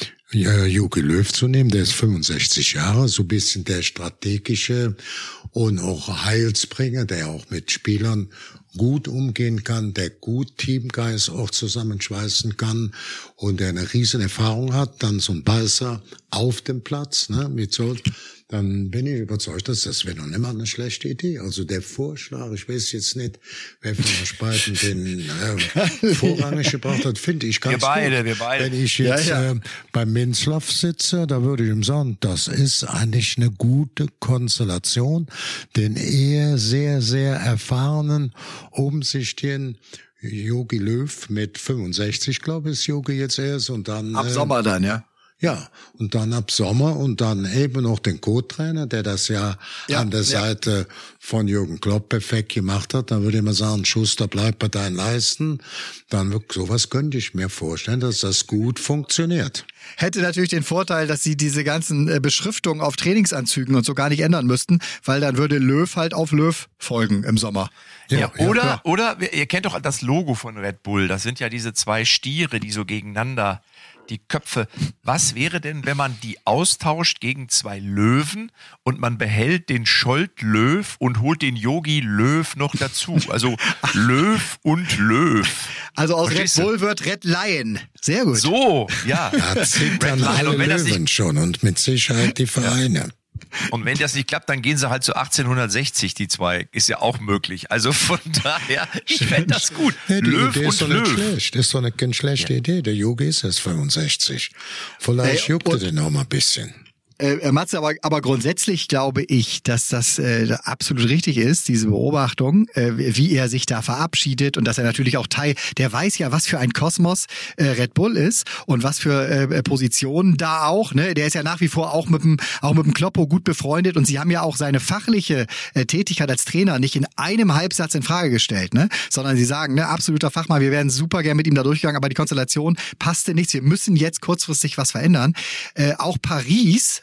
äh, Jogi Löw zu nehmen, der ist fünfundsechzig Jahre, so ein bisschen der strategische und auch Heilsbringer, der auch mit Spielern gut umgehen kann, der gut Teamgeist auch zusammenschweißen kann und der eine riesen Erfahrung hat, dann so ein Beißer auf dem Platz, ne, mit so, dann bin ich überzeugt, dass das wäre noch nicht mal eine schlechte Idee. Also der Vorschlag, ich weiß jetzt nicht, wer von den Spalten den äh, vorrangig gebracht hat, finde ich ganz wir beide, gut. Wir beide, Wenn ich jetzt ja, ja. Äh, beim Minzlaff sitze, da würde ich ihm sagen, das ist eigentlich eine gute Konstellation, den eher sehr, sehr erfahrenen, umsichtigen Jogi Löw mit fünfundsechzig, glaube ich, ist Jogi jetzt erst und dann... Ab äh, Sommer dann, ja. Ja, und dann ab Sommer und dann eben noch den Co-Trainer, der das ja, ja an der ja. Seite von Jürgen Klopp perfekt gemacht hat. Dann würde ich mal sagen, Schuster, bleib bei deinen Leisten. Dann sowas könnte ich mir vorstellen, dass das gut funktioniert. Hätte natürlich den Vorteil, dass sie diese ganzen Beschriftungen auf Trainingsanzügen und so gar nicht ändern müssten, weil dann würde Löw halt auf Löw folgen im Sommer. Ja, ja, oder, ja, oder, ihr kennt doch das Logo von Red Bull. Das sind ja diese zwei Stiere, die so gegeneinander die Köpfe. Was wäre denn, wenn man die austauscht gegen zwei Löwen und man behält den Scholt Löw und holt den Yogi Löw noch dazu? Also Löw und Löw. Also aus Red Bull wird Red Lion. Sehr gut. So, ja. Da zittern alle Löwen schon und mit Sicherheit die Vereine. Und wenn das nicht klappt, dann gehen sie halt zu achtzehnhundertsechzig, die zwei. Ist ja auch möglich. Also von daher, ich fände das gut. Ja, die Löw Idee und ist doch Löw. nicht schlecht. Das ist doch eine schlechte ja. Idee. Der Yogi ist erst fünfundsechzig. Vielleicht hey, juckt er den noch mal ein bisschen. Äh, Matze, aber, aber grundsätzlich glaube ich, dass das äh, absolut richtig ist, diese Beobachtung, äh, wie er sich da verabschiedet und dass er natürlich auch Teil, der weiß ja, was für ein Kosmos äh, Red Bull ist und was für äh, Positionen da auch, ne? Der ist ja nach wie vor auch mit dem auch mit dem Kloppo gut befreundet und sie haben ja auch seine fachliche äh, Tätigkeit als Trainer nicht in einem Halbsatz in Frage gestellt, ne? Sondern sie sagen, ne, absoluter Fachmann, wir wären super gern mit ihm da durchgegangen, aber die Konstellation passte nichts, wir müssen jetzt kurzfristig was verändern. Äh, auch Paris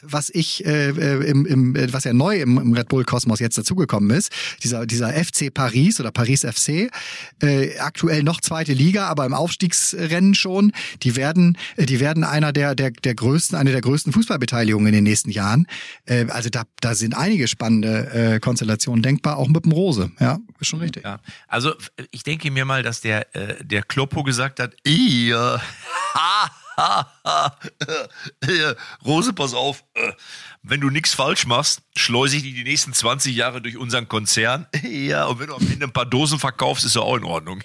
was ich äh, im, im was ja neu im, im Red Bull Kosmos jetzt dazugekommen ist, dieser dieser F C Paris oder Paris F C, äh, aktuell noch zweite Liga, aber im Aufstiegsrennen schon. Die werden die werden einer der der der größten eine der größten Fußballbeteiligungen in den nächsten Jahren. Äh, also da da sind einige spannende äh, Konstellationen denkbar, auch mit dem Rose. Ja, ist schon richtig. Ja. Also ich denke mir mal, dass der äh, der Kloppo gesagt hat, ihr Rose, pass auf, wenn du nichts falsch machst, schleuse ich die die nächsten zwanzig Jahre durch unseren Konzern. Ja, und wenn du am Ende ein paar Dosen verkaufst, ist ja auch in Ordnung.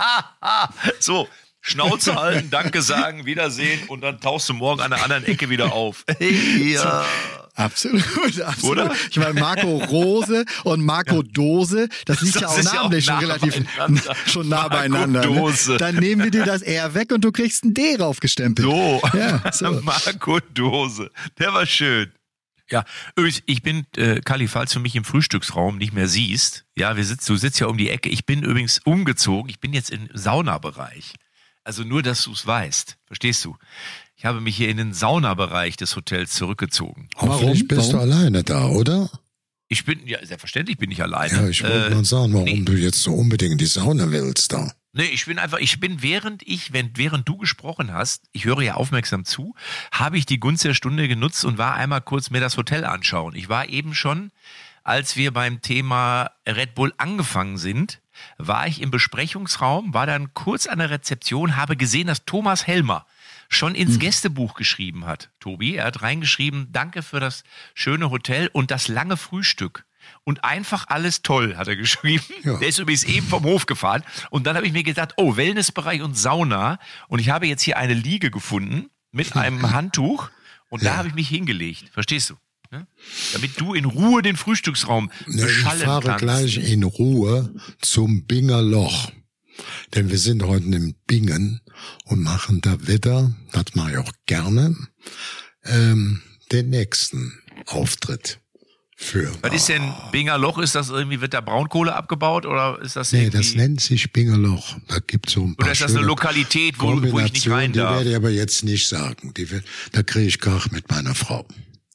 So, Schnauze halten, Danke sagen, Wiedersehen und dann tauchst du morgen an einer anderen Ecke wieder auf. Ja. Absolut, absolut. Oder? Ich meine, Marco Rose und Marco ja. Dose, das liegt das ja auch namentlich ja schon nah relativ schon nah Marco beieinander. Dose. Ne? Dann nehmen wir dir das R weg und du kriegst ein D raufgestempelt. So, ja, so. Marco Dose, der war schön. Ja, übrigens, ich bin, äh, Kalli, falls du mich im Frühstücksraum nicht mehr siehst, ja, wir sitzt, du sitzt ja um die Ecke, ich bin übrigens umgezogen, ich bin jetzt im Saunabereich. Also nur, dass du es weißt, verstehst du? Ich habe mich hier in den Saunabereich des Hotels zurückgezogen. Hoffentlich bist Warum? du alleine da, oder? Ich bin, ja, selbstverständlich bin ich alleine. Ja, ich wollte äh, mal sagen, warum nee. du jetzt so unbedingt in die Sauna willst da. Nee, ich bin einfach, ich bin während ich, wenn, während du gesprochen hast, ich höre ja aufmerksam zu, habe ich die Gunst der Stunde genutzt und war einmal kurz mir das Hotel anschauen. Ich war eben schon, als wir beim Thema Red Bull angefangen sind, war ich im Besprechungsraum, war dann kurz an der Rezeption, habe gesehen, dass Thomas Helmer schon ins Gästebuch geschrieben hat, Tobi. Er hat reingeschrieben, danke für das schöne Hotel und das lange Frühstück. Und einfach alles toll, hat er geschrieben. Ja. Der ist übrigens eben vom Hof gefahren. Und dann habe ich mir gedacht, oh, Wellnessbereich und Sauna. Und ich habe jetzt hier eine Liege gefunden mit einem Handtuch. Und ja. da habe ich mich hingelegt. Verstehst du? Ne? Damit du in Ruhe den Frühstücksraum ja, beschallen ich fahre kannst. Gleich in Ruhe zum Binger Loch. Denn wir sind heute in Bingen und machen da wieder, das mache ich auch gerne, ähm, den nächsten Auftritt für. Was ist denn Binger Loch? Ist das irgendwie, wird da Braunkohle abgebaut oder ist das Nee, irgendwie? das nennt sich Binger Loch. Da gibt's so ein paar Oder ist das eine Lokalität, wo, wo ich nicht rein darf? Die werde ich aber jetzt nicht sagen. Die wird, da kriege ich Krach mit meiner Frau.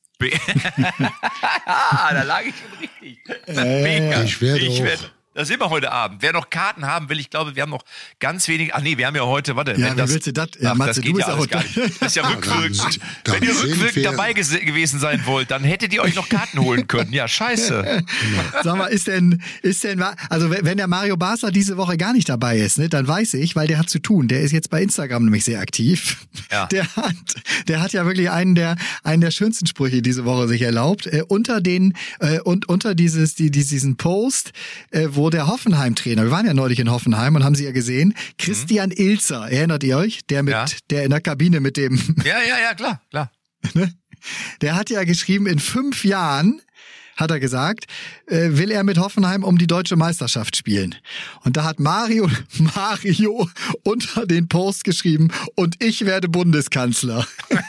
Ah, da lag ich schon richtig. Äh, ich werde ich auch, werde, das sind wir heute Abend. Wer noch Karten haben will, ich glaube, wir haben noch ganz wenig. Ach nee, wir haben ja heute, warte. Ja, wenn wie das, willst du das? Ja, ach, Matze, das geht du ja bist alles auch gar nicht. Das ist ja rückwirkend. Dann, dann wenn ihr rückwirkend wir, dabei ges- gewesen sein wollt, dann hättet ihr euch noch Karten holen können. Ja, scheiße. Sag mal, ist denn, ist denn, also wenn der Mario Basler diese Woche gar nicht dabei ist, ne, dann weiß ich, weil der hat zu tun. Der ist jetzt bei Instagram nämlich sehr aktiv. Ja. Der hat, der hat ja wirklich einen der, einen der schönsten Sprüche diese Woche sich erlaubt. Äh, unter den, äh, und unter dieses, die, diesen Post, äh, wo der Hoffenheim-Trainer, wir waren ja neulich in Hoffenheim und haben sie ja gesehen, Christian mhm. Ilzer, erinnert ihr euch? Der mit, ja. der in der Kabine mit dem. Ja, ja, ja, klar, klar. Der hat ja geschrieben, in fünf Jahren, hat er gesagt, äh, will er mit Hoffenheim um die deutsche Meisterschaft spielen. Und da hat Mario, Mario unter den Post geschrieben, und ich werde Bundeskanzler.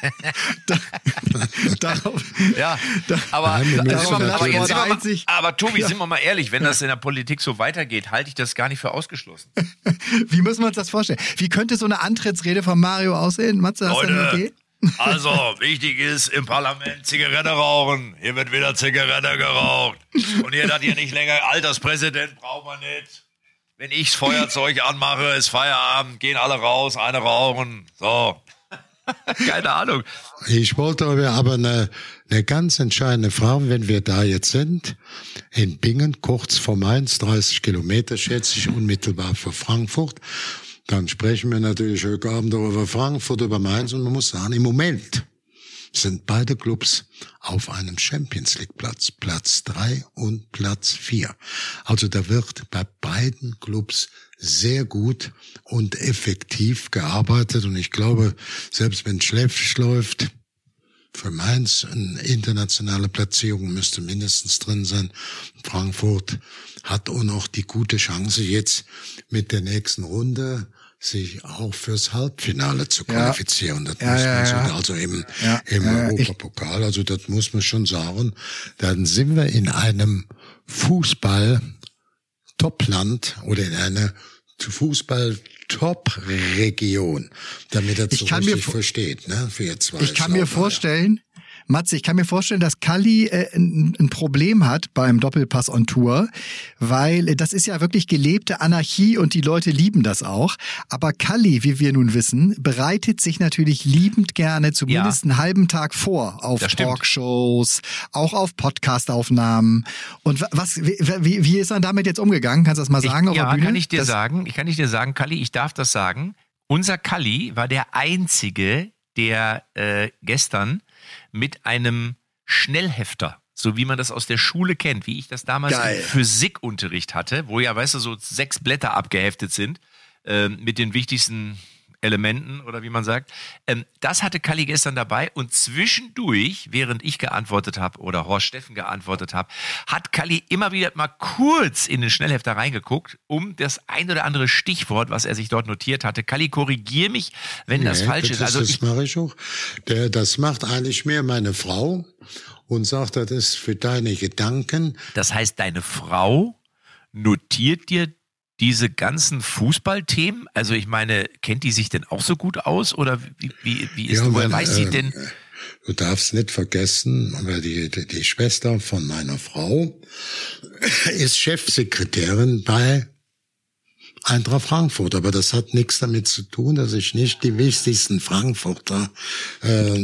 da, darauf, ja, da, aber, da da, aber, aber, jetzt der sind wir einzig, mal, aber Tobi, ja. sind wir mal ehrlich, wenn das in der Politik so weitergeht, halte ich das gar nicht für ausgeschlossen. Wie müssen wir uns das vorstellen? Wie könnte so eine Antrittsrede von Mario aussehen? Matze, hast du eine Idee? Also, wichtig ist im Parlament Zigarette rauchen. Hier wird wieder Zigarette geraucht. Und hier hat hier nicht länger Alterspräsident, braucht man nicht. Wenn ich das Feuerzeug anmache, ist Feierabend, gehen alle raus, eine rauchen. So. Keine Ahnung. Ich wollte aber eine, eine ganz entscheidende Frage, wenn wir da jetzt sind, in Bingen, kurz vor Mainz, dreißig Kilometer, schätze ich, unmittelbar vor Frankfurt. Dann sprechen wir natürlich heute Abend über Frankfurt, über Mainz, und man muss sagen, im Moment sind beide Clubs auf einem Champions League Platz, Platz drei und Platz vier. Also da wird bei beiden Clubs sehr gut und effektiv gearbeitet, und ich glaube, selbst wenn es schlecht läuft, für Mainz eine internationale Platzierung müsste mindestens drin sein. Frankfurt hat auch noch die gute Chance, jetzt mit der nächsten Runde sich auch fürs Halbfinale zu qualifizieren. Ja. Das ja, muss ja, man ja. so, also im, ja, im ja, Europapokal, also das muss man schon sagen. Dann sind wir in einem Fußball-Topland oder in einer Fußball-Top-Region, damit er so richtig mir, versteht, ne? Für jetzt ich kann mir vorstellen, Matze, ich kann mir vorstellen, dass Kalli äh, ein, ein Problem hat beim Doppelpass on Tour, weil äh, das ist ja wirklich gelebte Anarchie und die Leute lieben das auch. Aber Kalli, wie wir nun wissen, bereitet sich natürlich liebend gerne zumindest ja. einen halben Tag vor auf Talkshows, auch auf Podcast-Aufnahmen. Und was, wie, wie ist er damit jetzt umgegangen? Kannst du das mal sagen ich, auf ja, der Bühne? kann ich dir das sagen. Ich kann ich dir sagen, Kalli, ich darf das sagen. Unser Kalli war der Einzige, der äh, gestern mit einem Schnellhefter, so wie man das aus der Schule kennt, wie ich das damals Geil. im Physikunterricht hatte, wo ja, weißt du, so sechs Blätter abgeheftet sind, äh, mit den wichtigsten Elementen oder wie man sagt. Ähm, das hatte Kalli gestern dabei und zwischendurch, während ich geantwortet habe oder Horst Steffen geantwortet habe, hat Kalli immer wieder mal kurz in den Schnellhefter reingeguckt, um das ein oder andere Stichwort, was er sich dort notiert hatte. Kalli, korrigier mich, wenn nee, das falsch ist. Also das ich, mache ich auch. Der, das macht eigentlich mehr meine Frau und sagt, das ist für deine Gedanken. Das heißt, deine Frau notiert dir diese ganzen Fußballthemen, also ich meine, kennt die sich denn auch so gut aus oder wie, wie, wie ist, ja, woher weiß sie äh, denn? Du darfst nicht vergessen, aber die, die, die Schwester von meiner Frau ist Chefsekretärin bei Eintracht Frankfurt, aber das hat nichts damit zu tun, dass ich nicht die wichtigsten Frankfurter, äh,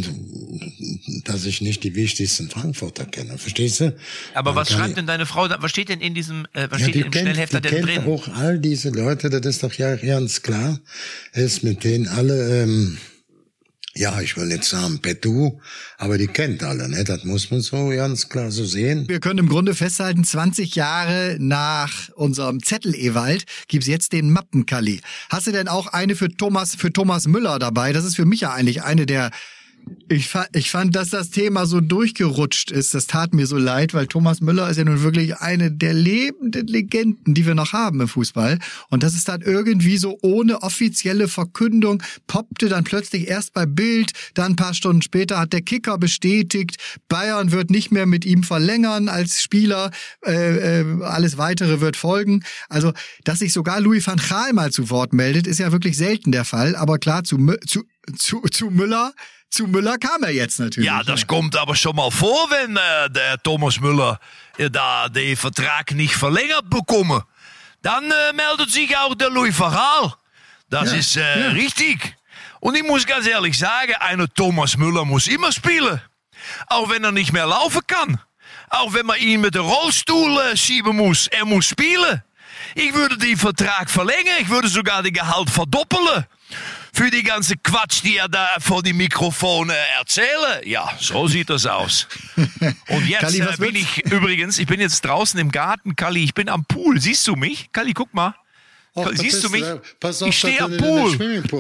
dass ich nicht die wichtigsten Frankfurter kenne, verstehst du? Aber Man was schreibt ich, denn deine Frau, was steht denn in diesem, äh, was ja, steht denn im kennt, Schnellhefter denn drin? Die kennt auch all diese Leute, das ist doch ja ganz klar, ist mit denen alle, ähm, ja, ich will nicht sagen Bedu, aber die kennt alle, ne? Das muss man so ganz klar so sehen. Wir können im Grunde festhalten, zwanzig Jahre nach unserem Zettel-Ewald gibt's jetzt den Mappen-Kalli. Hast du denn auch eine für Thomas, für Thomas Müller dabei? Das ist für mich ja eigentlich eine der Ich fand, ich fand, dass das Thema so durchgerutscht ist. Das tat mir so leid, weil Thomas Müller ist ja nun wirklich eine der lebenden Legenden, die wir noch haben im Fußball. Und das ist dann irgendwie so ohne offizielle Verkündung, poppte dann plötzlich erst bei Bild, dann ein paar Stunden später hat der Kicker bestätigt, Bayern wird nicht mehr mit ihm verlängern als Spieler, äh, äh, alles Weitere wird folgen. Also, dass sich sogar Louis van Gaal mal zu Wort meldet, ist ja wirklich selten der Fall. Aber klar, zu, zu, zu, zu Müller... Zu Müller kam er jetzt natürlich. Ja, das kommt aber schon mal vor, wenn äh, der Thomas Müller äh, da den Vertrag nicht verlängert bekommen. Dann äh, meldet sich auch der Louis van Gaal. Das ja, ist äh, ja. richtig. Und ich muss ganz ehrlich sagen, einer Thomas Müller muss immer spielen. Auch wenn er nicht mehr laufen kann. Auch wenn man ihn mit dem Rollstuhl äh, schieben muss. Er muss spielen. Ich würde den Vertrag verlängern. Ich würde sogar den Gehalt verdoppeln. Für die ganze Quatsch, die er da vor die Mikrofone erzählen. Ja, so sieht das aus. Und jetzt Kalli, äh, bin ich übrigens, ich bin jetzt draußen im Garten, Kalli, ich bin am Pool. Siehst du mich? Kalli, guck mal. Och, Siehst du mich? Da, pass auf, ich stehe am Pool.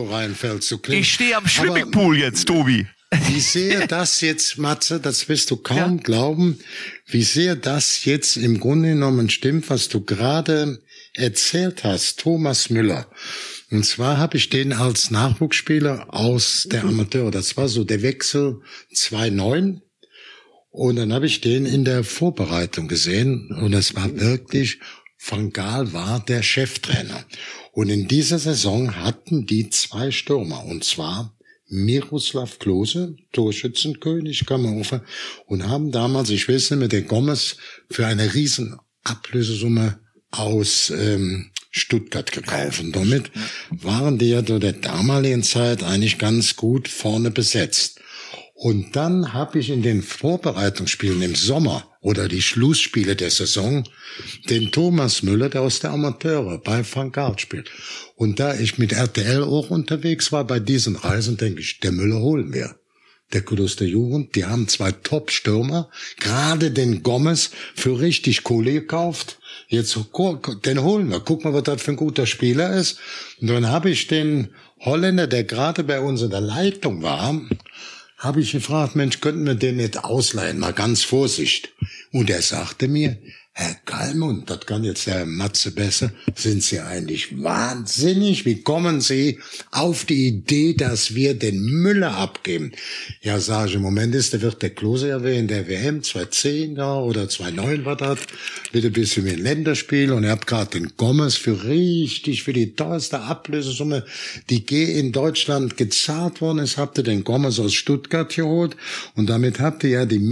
Ich stehe am Swimmingpool jetzt, Tobi. Wie sehr das jetzt, Matze, das wirst du kaum ja. glauben, wie sehr das jetzt im Grunde genommen stimmt, was du gerade erzählt hast, Thomas Müller. Und zwar habe ich den als Nachwuchsspieler aus der Amateur, das war so der Wechsel zwei neun. Und dann habe ich den in der Vorbereitung gesehen und es war wirklich, Van Gaal war der Cheftrainer. Und in dieser Saison hatten die zwei Stürmer und zwar Miroslav Klose, Torschützenkönig, kann man auch, und haben damals, ich weiß nicht, mit der Gomez für eine riesen Ablösesumme aus ähm, Stuttgart gekauft. Und damit waren die ja zu der damaligen Zeit eigentlich ganz gut vorne besetzt. Und dann habe ich in den Vorbereitungsspielen im Sommer oder die Schlussspiele der Saison den Thomas Müller, der aus der Amateure bei Van Gaal spielt. Und da ich mit R T L auch unterwegs war bei diesen Reisen, denke ich, der Müller holen wir. Der Kudos der Jugend, die haben zwei Top-Stürmer, gerade den Gomez für richtig Kohle gekauft. Jetzt, den holen wir. Guck mal, was das für ein guter Spieler ist. Und dann habe ich den Holländer, der gerade bei uns in der Leitung war, habe ich gefragt, Mensch, könnten wir den nicht ausleihen? Mal ganz Vorsicht. Und er sagte mir, Herr Kallmund, das kann jetzt der Matze besser, sind Sie eigentlich wahnsinnig? Wie kommen Sie auf die Idee, dass wir den Müller abgeben? Ja, sag ich, im Moment ist, der wird der Klose ja in der W M zweitausendzehn da oder zweitausendneun war das, mit ein bisschen wie ein Länderspiel und er hat gerade den Gomez für richtig, für die teuerste Ablösesumme, die G in Deutschland gezahlt worden ist, habt ihr den Gomez aus Stuttgart geholt und damit habt ihr ja die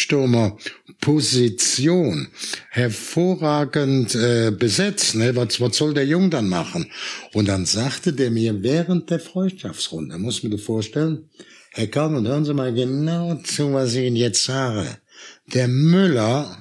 Mittelstürmerposition hervorragend äh, besetzt. Ne? Was, was soll der Jung dann machen? Und dann sagte der mir während der Freundschaftsrunde, muss mir dir vorstellen, Herr Kallmund, hören Sie mal genau zu, was ich Ihnen jetzt sage. Der Müller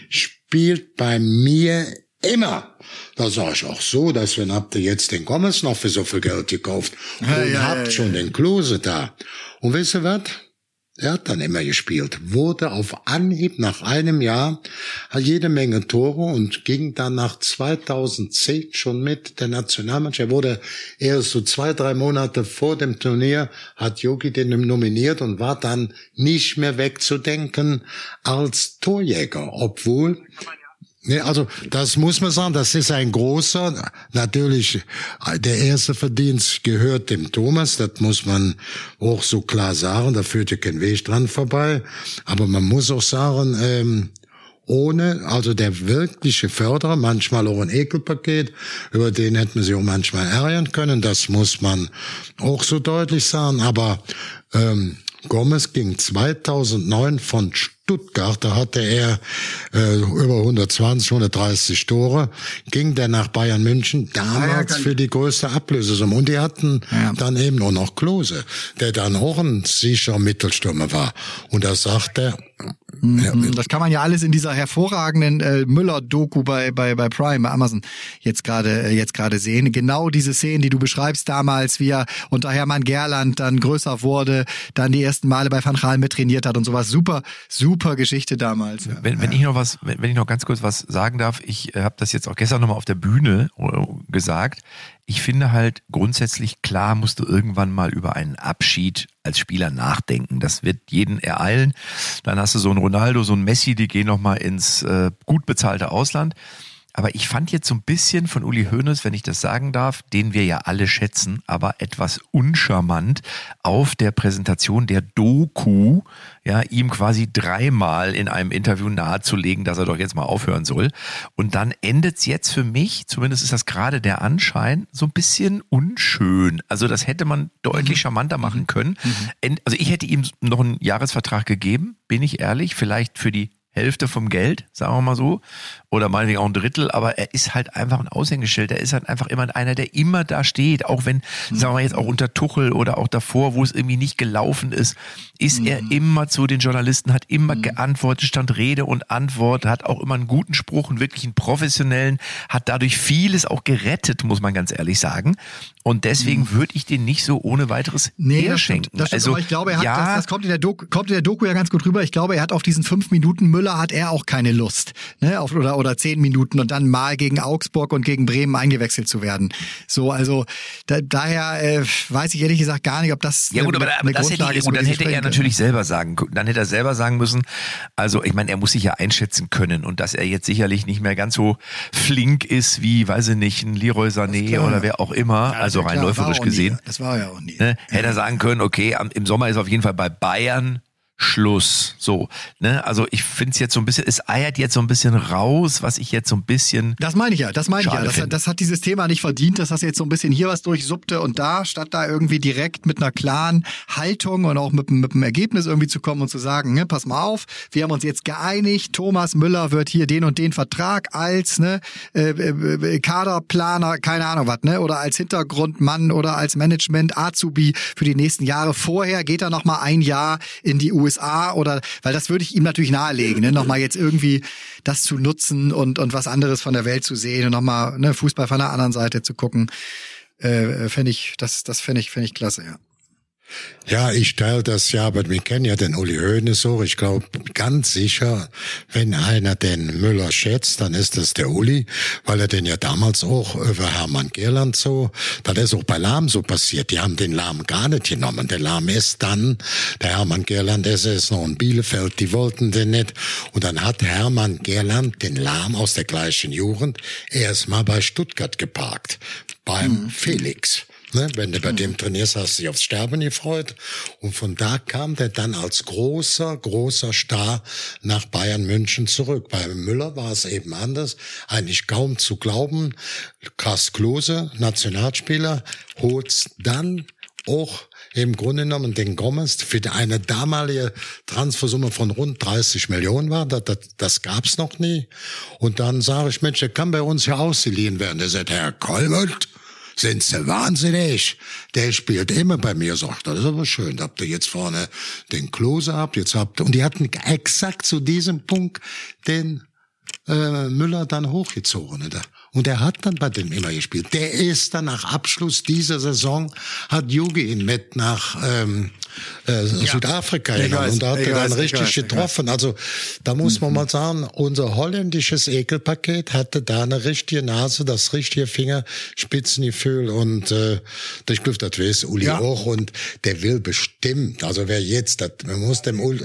spielt bei mir immer. Da sag ich auch so, deswegen habt ihr jetzt den Gomez noch für so viel Geld gekauft und ja, ja, habt ja, schon ja. den Klose da. Und wisst ihr was? Er hat dann immer gespielt, wurde auf Anhieb nach einem Jahr, hat jede Menge Tore und ging dann nach zweitausendzehn schon mit der Nationalmannschaft. Er wurde erst so zwei, drei Monate vor dem Turnier, hat Jogi den nominiert und war dann nicht mehr wegzudenken als Torjäger, obwohl... Nee, also das muss man sagen, das ist ein großer, natürlich der erste Verdienst gehört dem Thomas, das muss man auch so klar sagen, da führt ja kein Weg dran vorbei, aber man muss auch sagen, ähm, ohne, also der wirkliche Förderer, manchmal auch ein Ekelpaket, über den hätten wir sich auch manchmal ärgern können, das muss man auch so deutlich sagen, aber ähm, Gomez ging zweitausendneun von Stuttgart, da hatte er äh, über hundertzwanzig, hundertdreißig Tore, ging der nach Bayern München, damals für die größte Ablösesumme. Und die hatten ja. dann eben nur noch Klose, der dann auch ein sicherer Mittelstürmer war. Und da sagt er, ja, das kann man ja alles in dieser hervorragenden äh, Müller-Doku bei bei bei Prime, bei Amazon jetzt gerade äh, jetzt gerade sehen. Genau diese Szenen, die du beschreibst damals, wie er unter Hermann Gerland dann größer wurde, dann die ersten Male bei Van Gaal mittrainiert hat und sowas. Super, super Geschichte damals. Ja. Wenn, wenn ich noch was, wenn, wenn ich noch ganz kurz was sagen darf, ich äh, habe das jetzt auch gestern nochmal auf der Bühne äh, gesagt. Ich finde halt grundsätzlich, klar musst du irgendwann mal über einen Abschied als Spieler nachdenken. Das wird jeden ereilen. Dann hast du so einen Ronaldo, so einen Messi, die gehen nochmal ins äh, gut bezahlte Ausland. Aber ich fand jetzt so ein bisschen von Uli Hoeneß, wenn ich das sagen darf, den wir ja alle schätzen, aber etwas uncharmant auf der Präsentation der Doku, ja, ihm quasi dreimal in einem Interview nahezulegen, dass er doch jetzt mal aufhören soll. Und dann endet's jetzt für mich, zumindest ist das gerade der Anschein, so ein bisschen unschön. Also das hätte man deutlich Mhm. charmanter machen können. Mhm. Also ich hätte ihm noch einen Jahresvertrag gegeben, bin ich ehrlich, vielleicht für die Hälfte vom Geld, sagen wir mal so, oder meinetwegen auch ein Drittel, aber er ist halt einfach ein Aushängeschild, er ist halt einfach immer einer, der immer da steht, auch wenn, mhm. sagen wir jetzt auch unter Tuchel oder auch davor, wo es irgendwie nicht gelaufen ist, ist mhm. er immer zu den Journalisten, hat immer mhm. geantwortet, stand Rede und Antwort, hat auch immer einen guten Spruch, einen wirklich einen professionellen, hat dadurch vieles auch gerettet, muss man ganz ehrlich sagen, und deswegen mhm. würde ich den nicht so ohne weiteres nee, herschenken. Das stimmt, das stimmt, also, aber ich glaube, er hat, ja, das, das kommt in der Doku, kommt in der Doku ja ganz gut rüber. Ich glaube, er hat auf diesen fünf Minuten Müller hat er auch keine Lust, ne, auf, oder oder zehn Minuten und dann mal gegen Augsburg und gegen Bremen eingewechselt zu werden. So, also da, daher äh, weiß ich ehrlich gesagt gar nicht, ob das ja gut, eine, aber, aber eine das Grundlage hätte, ist. und über dann die hätte Sie er sprechen natürlich selber sagen, dann hätte er selber sagen müssen. Also ich meine, er muss sich ja einschätzen können und dass er jetzt sicherlich nicht mehr ganz so flink ist wie, weiß ich nicht, ein Leroy Sané oder wer auch immer, Ja, also rein klar, läuferisch war auch gesehen. Nie. Das war ja auch nie. Ne, hätte er sagen können, okay, am, im Sommer ist auf jeden Fall bei Bayern Schluss. So, ne? Also ich finde es jetzt so ein bisschen, es eiert jetzt so ein bisschen raus, was ich jetzt so ein bisschen. Das meine ich ja, das meine ich ja. schade Das, finde. das hat dieses Thema nicht verdient, dass das jetzt so ein bisschen hier was durchsuppte und da, statt da irgendwie direkt mit einer klaren Haltung und auch mit, mit einem Ergebnis irgendwie zu kommen und zu sagen, ne, pass mal auf, wir haben uns jetzt geeinigt, Thomas Müller wird hier den und den Vertrag als ne, äh, äh, Kaderplaner, keine Ahnung was, ne, oder als Hintergrundmann oder als Management Azubi für die nächsten Jahre. Vorher geht er noch mal ein Jahr in die U S A oder, weil das würde ich ihm natürlich nahelegen, ne, nochmal jetzt irgendwie das zu nutzen und und was anderes von der Welt zu sehen und nochmal ne, Fußball von der anderen Seite zu gucken, äh, fände ich, das das fände ich, fände ich klasse, ja. Ja, ich teile das ja, aber wir kennen ja den Uli Hoeneß so. Ich glaube ganz sicher, wenn einer den Müller schätzt, dann ist das der Uli, weil er den ja damals auch über Hermann Gerland so, das ist auch bei Lahm so passiert. Die haben den Lahm gar nicht genommen. Der Lahm ist dann, der Hermann Gerland, der ist noch in Bielefeld, die wollten den nicht. Und dann hat Hermann Gerland den Lahm aus der gleichen Jugend erstmal bei Stuttgart geparkt, beim mhm. Felix. Ne, wenn du bei dem trainierst, hast du dich aufs Sterben gefreut. Und von da kam der dann als großer, großer Star nach Bayern München zurück. Bei Müller war es eben anders. Eigentlich kaum zu glauben. Karl Klose, Nationalspieler, holt's dann auch im Grunde genommen den Gomez für eine damalige Transfersumme von rund dreißig Millionen war. Das, das, das gab's noch nie. Und dann sage ich, Mensch, der kann bei uns ja ausgeliehen werden. Der sagt, Herr Kolmelt, sind Sie wahnsinnig? Der spielt immer bei mir, sagt er. Das ist aber schön. Da habt ihr jetzt vorne den Klose ab, jetzt habt ihr, und die hatten exakt zu diesem Punkt den äh, Müller dann hochgezogen. Oder? Und er hat dann bei dem immer gespielt. Der ist dann nach Abschluss dieser Saison, hat Jugi ihn mit nach ähm, äh, ja. Südafrika gegangen. Und da hat er dann weiß, richtig weiß, getroffen. Also da muss mhm. man mal sagen, unser holländisches Ekelpaket hatte da eine richtige Nase, das richtige Fingerspitzengefühl. Und äh, ich glaube, das weiß Uli ja. auch. Und der will bestimmt, also wer jetzt, das, man muss dem Uli...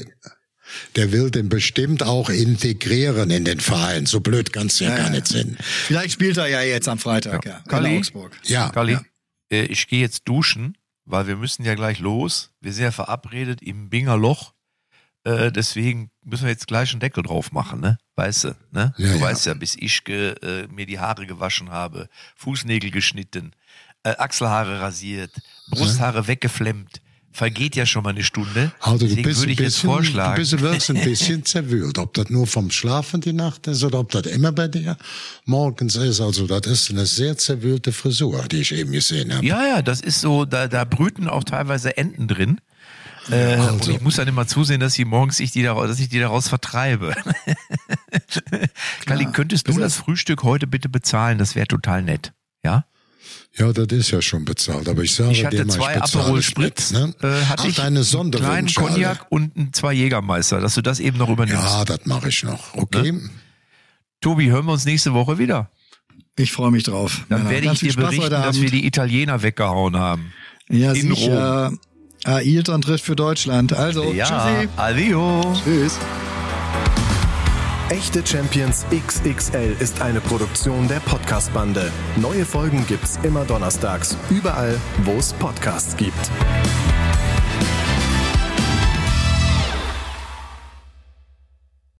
Der will den bestimmt auch integrieren in den Verein. So blöd kann's ja, ja gar nicht sein. Vielleicht spielt er ja jetzt am Freitag ja. Ja, Kalli, in Augsburg. Ja. Kalli, ja. Äh, ich gehe jetzt duschen, weil wir müssen ja gleich los. Wir sind ja verabredet im Binger Loch. Äh, deswegen müssen wir jetzt gleich einen Deckel drauf machen, ne? Weißt du, ne? Ja, du ja. weißt ja, bis ich ge, äh, mir die Haare gewaschen habe, Fußnägel geschnitten, äh, Achselhaare rasiert, Brusthaare ja. weggeflemmt. Vergeht ja schon mal eine Stunde. Also du Deswegen bist, würde ich bisschen, jetzt vorschlagen. Du bist wirklich ein bisschen zerwühlt. Ob das nur vom Schlafen die Nacht ist oder ob das immer bei dir morgens ist. Also das ist eine sehr zerwühlte Frisur, die ich eben gesehen habe. Ja, ja, das ist so, da, da brüten auch teilweise Enten drin. Äh, also. Und ich muss dann immer zusehen, dass ich morgens ich die daraus, dass ich die daraus vertreibe. Kalli, könntest du das Frühstück heute bitte bezahlen? Das wäre total nett. Ja? Ja, das ist ja schon bezahlt, aber ich sage ich hatte dir mal, zwei ich Aperol Spritz, ne? äh, hatte Ach, ich deine einen kleinen Cognac und ein, zwei Jägermeister, dass du das eben noch übernimmst. Ja, das mache ich noch, okay. Ne? Tobi, hören wir uns nächste Woche wieder. Ich freue mich drauf. Dann ja, werde ich dir berichten, dass wir die Italiener weggehauen haben. Ja, in sicher. Rom. Ailton trifft für Deutschland. Also, ja, tschüssi. Adio. Tschüss. Echte Champions X X L ist eine Produktion der Podcast-Bande. Neue Folgen gibt's immer donnerstags, überall, wo es Podcasts gibt.